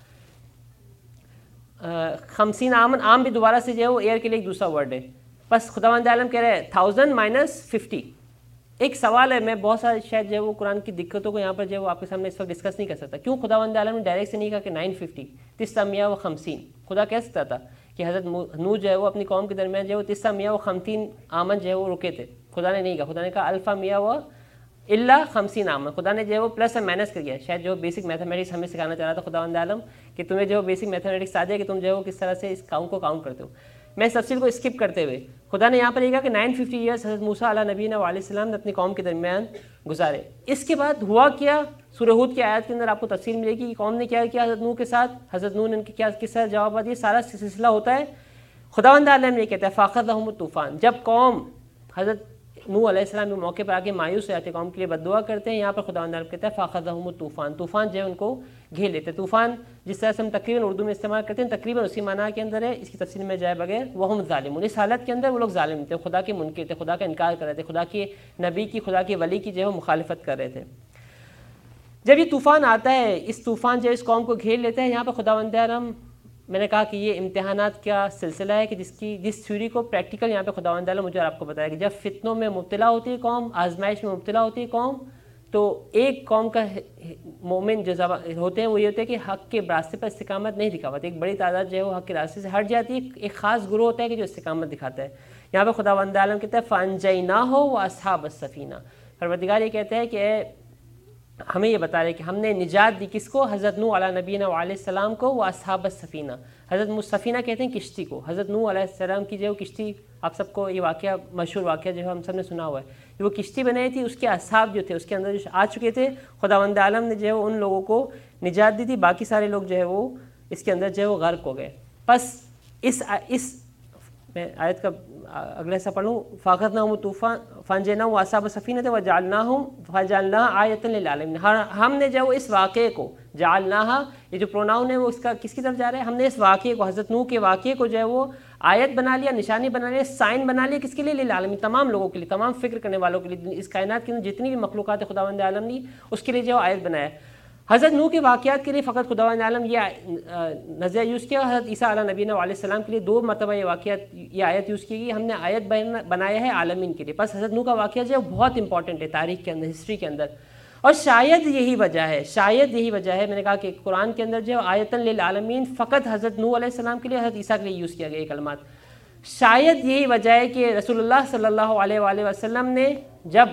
50 عامن. عام بھی دوبارہ سے جو ہے وہ ایئر کے لیے ایک دوسرا ورڈ ہے. بس خداوند عالم کہہ رہے ہیں 1000 مائنس 50. ایک سوال ہے، میں بہت سارے شاید جو ہے وہ قرآن کی دقتوں کو یہاں پر جو ہے وہ آپ کے سامنے اس وقت ڈسکس نہیں کر سکتا. کیوں خداوند عالم نے ڈائریکٹ سے نہیں کہا کہ 950 950؟ خدا کہہ سکتا تھا کہ حضرت نوح جو ہے وہ اپنی قوم کے درمیان جو ہے وہ 950 عامن جو ہے وہ رکے تھے. خدا نے نہیں کہا، خدا نے کہا الفا میاں و الا 50 عامن. خدا نے جو ہے وہ پلس اور مائنس کر دیا. شاید جو بیسک میتھمیٹکس ہمیں سکھانا چاہ رہا تھا خداوند عالم کہ تمہیں جو بیسک میتھمیٹکس آ جائے کہ تم جو ہے وہ کس طرح سے اس کاؤنٹ کو کاؤنٹ کرتے ہو. میں اس تفصیل کو اسکپ کرتے ہوئے خدا نے یہاں پر یہ کہا کہ 950 ایئرس حضرت موسیٰ علیہ نبینا علیہ السلام نے اپنی قوم کے درمیان گزارے. اس کے بعد ہوا کیا؟ سورہ ہود کی آیت کے اندر آپ کو تفصیل ملے گی کہ قوم نے کیا کیا حضرت نوح کے ساتھ، حضرت نوح نے ان کے کیا کس طرح جواب دیا، سارا سلسلہ ہوتا ہے۔ خداوند عالم یہ کہتا ہے فَأَخَذَهُمُ الطوفان، جب قوم حضرت نوح علیہ السلام کے موقع پر آ کے مایوس ہو جاتے قوم کے لیے بد دعا کرتے ہیں، یہاں پر خداوند عالم کہتا ہے فَأَخَذَهُمُ الطوفان، طوفان جو ہے ان کو گھیر لیتے ہیں۔ طوفان جس طرح سے ہم تقریباً اردو میں استعمال کرتے ہیں تقریباً اسی معنی کے اندر ہے، اس کی تفصیل میں جائے بغیر وَهُمْ ظَالِمُونَ، اس حالت کے اندر وہ لوگ ظالم تھے، خدا کے منکر تھے، خدا کا انکار کر رہے تھے، خدا کے نبی کی، خدا کے ولی کی جو ہے مخالفت کر رہے تھے۔ جب یہ طوفان آتا ہے، اس طوفان جو اس قوم کو گھیر لیتا ہے، یہاں پر خداوند عالم، میں نے کہا کہ یہ امتحانات کا سلسلہ ہے کہ جس تھیوری کو پریکٹیکل یہاں پہ خداوند عالم مجھے اور آپ کو بتایا کہ جب فتنوں میں مبتلا ہوتی ہے قوم، آزمائش میں مبتلا ہوتی ہے قوم، تو ایک قوم کا مومن جو ہوتے ہیں وہ یہ ہوتے ہیں کہ حق کے راستے پر استقامت نہیں دکھا پاتے، ایک بڑی تعداد جو ہے وہ حق کے راستے سے ہٹ جاتی ہے، ایک خاص گروہ ہوتا ہے کہ جو استقامت دکھاتا ہے۔ یہاں پہ خداوند عالم کہتا ہے فَأَنجَيْنَاهُ وَأَصْحَابَ السَّفِينَةِ، پروردگار یہ کہتا ہے کہ ہمیں یہ بتا رہے کہ ہم نے نجات دی کس کو، حضرت نوح علیہ نبینا علیہ السلام کو، وہ اصحاب السفینہ، حضرت سفینہ کہتے ہیں کشتی کو، حضرت نوح علیہ السلام کی جو کشتی، آپ سب کو یہ واقعہ مشہور واقعہ جو ہے ہم سب نے سنا ہوا ہے، وہ کشتی بنائی تھی، اس کے اصحاب جو تھے اس کے اندر جو آ چکے تھے، خداوند عالم نے جو ہے ان لوگوں کو نجات دی تھی، باقی سارے لوگ جو ہے وہ اس کے اندر جو ہے وہ غرق ہو گئے۔ بس اس میں آیت کا اگلا حصہ پڑھوں، فَأَخَذْنَاهُمُ الطُّوفَانُ فَأَنجَيْنَاهُمْ وَأَصْحَابَ السَّفِينَةِ فَجَعَلْنَاهَا آیَةً لِلْعَالَمِينَ، ہم نے جو اس واقعے کو جعلناها، یہ جو پروناؤن ہے وہ اس کا کس کی طرف جا رہا ہے، ہم نے اس واقعے کو، حضرت نوح کے واقعے کو جو ہے وہ آیت بنا لیا، نشانی بنا لیا، سائن بنا لیا، کس کے لیے، للعالمین، تمام لوگوں کے لیے، تمام فکر کرنے والوں کے لیے، اس کائنات کے اندر جتنی بھی مخلوقات خداوند عالم نے اس کے لیے جو آیت بنایا۔ حضرت نوح کے واقعات کے لیے فقط خداوند عالم یہ نظریہ یوز کیا، حضرت عیسیٰ علیہ نبینا علیہ السلام کے لیے 2 مرتبہ یہ واقعات، یہ آیت یوز کی گئی، ہم نے آیت بنایا ہے عالمین کے لیے۔ بس حضرت نوح کا واقعہ جو ہے بہت امپورٹنٹ ہے تاریخ کے اندر، ہسٹری کے اندر، اور شاید یہی وجہ ہے، میں نے کہا کہ قرآن کے اندر جو آیتن للعالمین فقط حضرت نوح علیہ السلام کے لیے، حضرت عیسیٰ کے لیے یوز کیا گیا یہ کلمات۔ شاید یہی وجہ ہے کہ رسول اللہ صلی اللہ علیہ وآلہ وسلم نے جب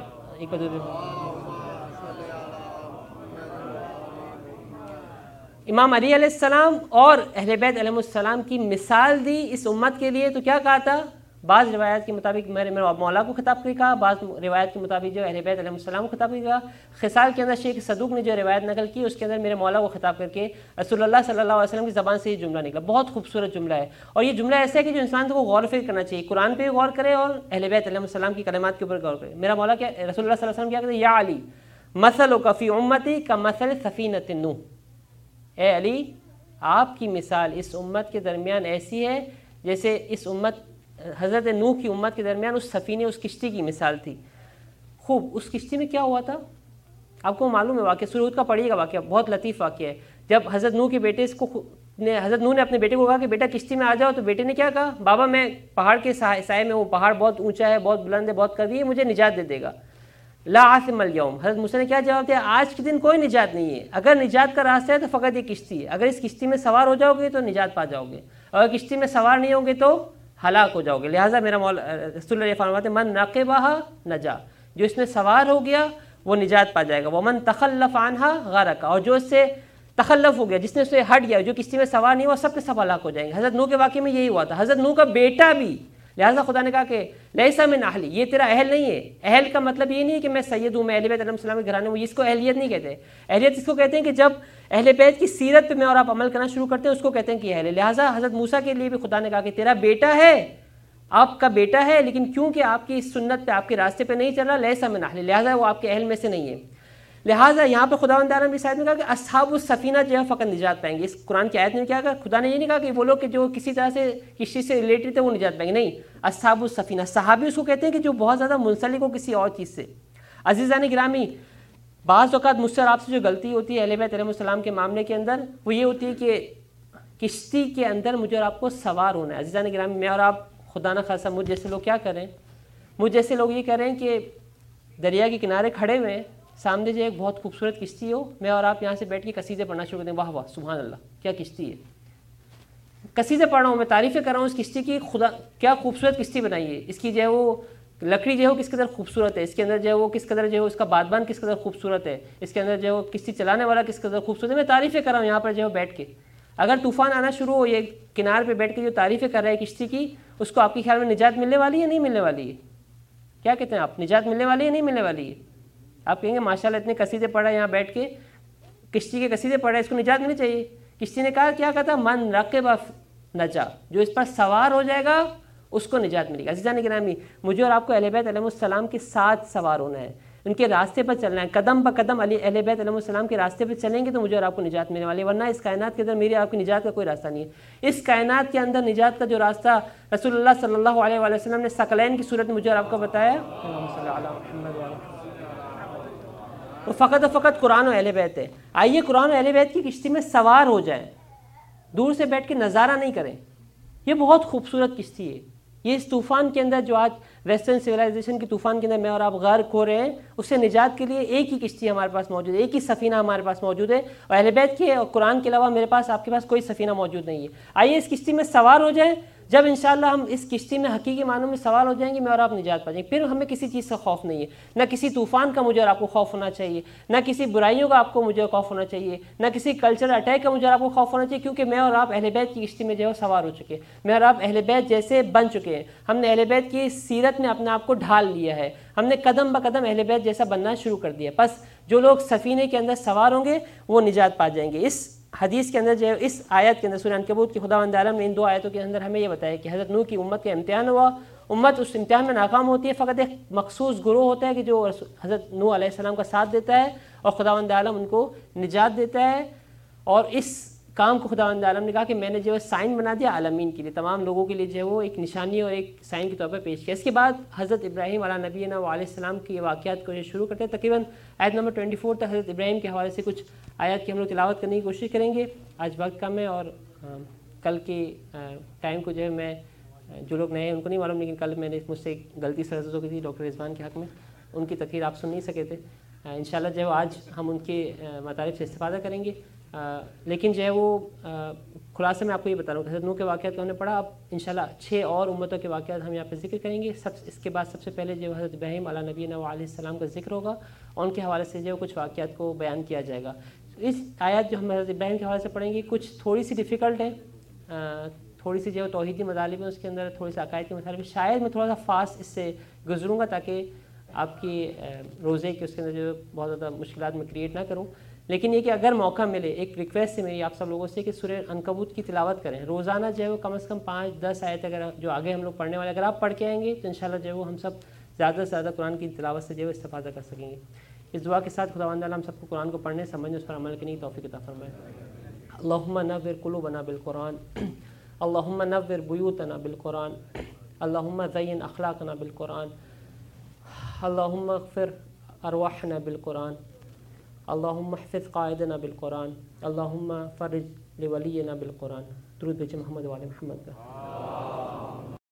امام علی علیہ السلام اور اہل بیت علیہ السلام کی مثال دی اس امت کے لیے، تو کیا کہا تھا، بعض روایات کے مطابق میرے مولا کو خطاب کیا، بعض روایت کے مطابق جو اہل بیت علیہ السلام کو خطاب کیا۔ خصال کے اندر شیخ صدوق نے جو روایت نقل کی اس کے اندر میرے مولا کو خطاب کر کے رسول اللہ صلی اللہ علیہ وسلم کی زبان سے یہ جملہ نکلا، بہت خوبصورت جملہ ہے، اور یہ جملہ ایسا ہے کہ جو انسان کو غور و فکر کرنا چاہیے، قرآن پہ بھی غور کرے اور اہل بیت علیہ السلام کی کلمات کے اوپر غور کرے۔ میرا مولا کیا، رسول اللہ صلی اللہ علیہ وسلم کیا کہتے ہیں، یا علی مثلک فی امتی کمثل سفینۃ نوح، اے علی آپ کی مثال اس امت کے درمیان ایسی ہے جیسے اس امت حضرت نوح کی امت کے درمیان اس سفینے، اس کشتی کی مثال تھی۔ خوب، اس کشتی میں کیا ہوا تھا آپ کو معلوم ہے، واقعہ سورہ ہود کا پڑھیے گا، واقعہ بہت لطیف واقعہ ہے۔ جب حضرت نوح کے بیٹے حضرت نوح نے اپنے بیٹے کو کہا کہ بیٹا کشتی میں آ جاؤ، تو بیٹے نے کیا کہا، بابا میں پہاڑ کے سائے میں ہوں، پہاڑ بہت اونچا ہے، بہت بلند ہے، بہت قوی ہے، مجھے نجات دے دے گا، لا عاصم اليوم۔ حضرت موسیٰ نے کیا جواب دیا، آج کے دن کوئی نجات نہیں ہے، اگر نجات کا راستہ ہے تو فقط یہ کشتی ہے، اگر اس کشتی میں سوار ہو جاؤ گے تو نجات پا جاؤ گے، اگر کشتی میں سوار نہیں ہوگے تو ہلاک ہو جاؤ گے۔ لہٰذا میرا مولا رسول اللہ فرماتے ہیں من رقبها نجا، جو اس میں سوار ہو گیا وہ نجات پا جائے گا، ومن تخلف عنها غرق، اور جو اس سے تخلف ہو گیا، جس نے اس سے ہٹ گیا، جو کشتی میں سوار نہیں ہوا، سب کے سب ہلاک ہو جائیں گے۔ حضرت نوح کے واقعے میں یہی ہوا تھا، حضرت نوح کا بیٹا بھی، لہٰذا خدا نے کہا کہ لیس من اہلی، یہ تیرا اہل نہیں ہے۔ اہل کا مطلب یہ نہیں ہے کہ میں سید ہوں، میں اہل بیت علیہ السلام کے گھرانے ہوں، اس کو اہلیت نہیں کہتے۔ اہلیت اس کو کہتے ہیں کہ جب اہل بیت کی سیرت پہ میں اور آپ عمل کرنا شروع کرتے ہیں، اس کو کہتے ہیں کہ یہ اہل ہے۔ لہٰذا حضرت موسیٰ کے لیے بھی خدا نے کہا کہ تیرا بیٹا ہے، آپ کا بیٹا ہے، لیکن کیونکہ آپ کی سنت پہ، آپ کے راستے پہ نہیں چل رہا، لیس من اہل، لہٰذا وہ آپ کے اہل میں سے نہیں ہے۔ لہٰذا یہاں پہ خداوند عالم اس آیت میں کہا کہ اصحاب السفینہ جو ہے فقط نجات پائیں گے۔ اس قرآن کی آیت میں کیا کہا، خدا نے یہ نہیں کہا کہ وہ لوگ کہ جو کسی طرح سے کسی سے ریلیٹڈ تھے وہ نجات پائیں گے، نہیں، اصحاب السفینہ، صحابی اس کو کہتے ہیں کہ جو بہت زیادہ منسلک ہو کسی اور چیز سے۔ عزیزان گرامی، بعض اوقات مجھ سے اور آپ سے جو غلطی ہوتی ہے اہل بیت علیہ السلام کے معاملے کے اندر، وہ یہ ہوتی ہے کہ کشتی کے اندر مجھے اور آپ کو سوار ہونا ہے۔ عزیزان گرامی، میں اور آپ خدا نہ خاصہ مجھ جیسے لوگ کیا کریں، مجھ جیسے لوگ یہ کریں کہ دریا کے کنارے کھڑے ہوئے، سامنے جو ایک بہت خوبصورت کشتی ہو، میں اور آپ یہاں سے بیٹھ کے قصیدے پڑھنا شروع کر دیں، واہ واہ سبحان اللہ کیا کشتی ہے، قصیدے پڑھ رہا ہوں میں، تعریفیں کر رہا ہوں اس کشتی کی، خدا کیا خوبصورت کشتی بنائی ہے، اس کی جو ہے وہ لکڑی جو ہے وہ کس قدر خوبصورت ہے، اس کے اندر جو ہے وہ کس قدر جو ہے اس کا بادبان کس قدر خوبصورت ہے، اس کے اندر جو ہے وہ کشتی چلانے والا کس قدر خوبصورت ہے، میں تعریفیں کر رہا ہوں یہاں پر جو ہے بیٹھ کے۔ اگر طوفان آنا شروع ہو، یہ کنار پہ بیٹھ کے جو تعریفیں کر رہا ہے کشتی کی، اس کو آپ کے خیال میں نجات ملنے والی ہے نہیں ملنے والی ہے؟ کیا کہتے ہیں آپ، نجات ملنے والی ہے نہیں ملنے والی ہے؟ آپ کہیں گے ماشاءاللہ اتنے قصیدے پڑھ رہے ہیں یہاں بیٹھ کے، کشتی کے قصیدے پڑھ رہا ہے، اس کو نجات ملنی چاہیے. کشتی نے کہا کیا کہتا؟ من رقب نجا، جو اس پر سوار ہو جائے گا اس کو نجات ملے گی. عزیزان گرامی، مجھے اور آپ کو اہل بیت علیہ السلام کے ساتھ سوار ہونا ہے، ان کے راستے پر چلنا ہے، قدم بقدم اہل بیت علیہ السلام کے راستے پہ چلیں گے تو مجھے اور آپ کو نجات ملنے والی ہے، ورنہ اس کائنات کے اندر میری آپ کی نجات کا کوئی راستہ نہیں ہے. اس کائنات کے اندر نجات کا جو راستہ رسول اللہ صلی اللہ علیہ وآلہ وسلم نے ثقلین کی صورت میں مجھے اور آپ کو بتایا، وہ فقط و فقط قرآن و اہل بیت ہے. آئیے قرآن و اہل بیت کی کشتی میں سوار ہو جائیں، دور سے بیٹھ کے نظارہ نہیں کریں. یہ بہت خوبصورت کشتی ہے. یہ اس طوفان کے اندر جو آج ویسٹرن سویلائزیشن کے طوفان کے اندر میں اور آپ غرق ہو رہے ہیں، اس سے نجات کے لیے ایک ہی کشتی ہمارے پاس موجود ہے، ایک ہی سفینہ ہمارے پاس موجود ہے، اور اہل بیت کے اور قرآن کے علاوہ میرے پاس آپ کے پاس کوئی سفینہ موجود نہیں ہے. آئیے اس کشتی میں سوار ہو جائیں. جب انشاءاللہ ہم اس کشتی میں حقیقی معنوں میں سوار ہو جائیں گے، میں اور آپ نجات پا جائیں گے. پھر ہمیں کسی چیز سے خوف نہیں ہے، نہ کسی طوفان کا مجھے اور آپ کو خوف ہونا چاہیے، نہ کسی برائیوں کا آپ کو مجھے خوف ہونا چاہیے، نہ کسی کلچرل اٹیک کا مجھے اور آپ کو خوف ہونا چاہیے، کیونکہ میں اور آپ اہل بیت کی کشتی میں جو ہے سوار ہو چکے ہیں. میں اور آپ اہل بیت جیسے بن چکے ہیں. ہم نے اہل بیت کی سیرت میں اپنے آپ کو ڈھال لیا ہے. ہم نے قدم بقدم اہل بیت جیسا بننا شروع کر دیا. بس جو لوگ سفینے کے اندر سوار ہوں گے وہ نجات پا جائیں گے. اس حدیث کے اندر جو ہے، اس آیت کے اندر سورہ عنکبوت کی خداوند عالم نے ان دو آیتوں کے اندر ہمیں یہ بتایا کہ حضرت نوح کی امت کا امتحان ہوا. امت اس امتحان میں ناکام ہوتی ہے. فقط ایک مخصوص گروہ ہوتا ہے کہ جو حضرت نوح علیہ السلام کا ساتھ دیتا ہے، اور خداوند عالم ان کو نجات دیتا ہے. اور اس کام کو خداوند عالم نے کہا کہ میں نے جو ہے سائن بنا دیا عالمین کے لیے، تمام لوگوں کے لیے جو ہے وہ ایک نشانی اور ایک سائن کے طور پر پیش کیا. اس کے بعد حضرت ابراہیم علیہ نبینا علیہ السلام کی واقعات کو شروع کرتے ہیں. تقریباً آیت نمبر 24 تک حضرت ابراہیم کے حوالے سے کچھ آیات کی ہم لوگ تلاوت کرنے کی کوشش کریں گے. آج وقت کم ہے، اور کل کے ٹائم کو جو ہے میں، جو لوگ نئے ہیں ان کو نہیں معلوم، لیکن کل میں نے مجھ سے غلطی سے رضا ہو گئی تھی ڈاکٹر رضوان کے حق میں، ان کی تقریر آپ سن نہیں سکے تھے. انشاءاللہ جو ہے آج ہم ان کے مطالب سے استفادہ کریں گے. لیکن جو ہے وہ خلاصے میں آپ کو یہ بتا رہا ہوں کہ حضرت نوح کے واقعات کو ہم نے پڑھا. اب انشاءاللہ 6 اور امتوں کے واقعات ہم یہاں پہ ذکر کریں گے. اس کے بعد سب سے پہلے جو حضرت ابراہیم علیہ نبینا علیہ السلام کا ذکر ہوگا، اور ان کے حوالے سے جو کچھ واقعات کو بیان کیا جائے گا. اس آیات جو ہم حضرت ابراہیم کے حوالے سے پڑھیں گے کچھ تھوڑی سی ڈیفیکلٹ ہے، تھوڑی سی جو توحیدی مطالب ہیں اس کے اندر، تھوڑی سی عقائد کے مطالب. شاید میں تھوڑا سا فاسٹ اس سے گزروں گا تاکہ آپ کی روزے کے اس کے اندر جو بہت زیادہ مشکلات میں کریٹ نہ کروں. لیکن یہ کہ اگر موقع ملے، ایک ریکویسٹ ہے میری آپ سب لوگوں سے کہ سورہ عنکبوت کی تلاوت کریں روزانہ. جو ہے وہ کم از کم 5-10 آیت اگر جو آگے ہم لوگ پڑھنے والے اگر آپ پڑھ کے آئیں گے تو انشاءاللہ جو ہے وہ ہم سب زیادہ سے زیادہ قرآن کی تلاوت سے جو ہے استفادہ کر سکیں گے. اس دعا کے ساتھ خداوند ہم سب کو قرآن کو پڑھنے، سمجھنے، اس پر عمل کرنے کی توفیق عطا فرمائے. اللہم نور قلوبنا بالقرآن، اللہم نور بیوتنا بالقرآن، اللہم زین اخلاقنا بالقرآن، اللہم اغفر ارواحنا بالقرآن، اللہم احفظ قائدنا بالقرآن، اللہم فرج لولینا بالقرآن. درود بھیجیں محمد و آل محمد کا.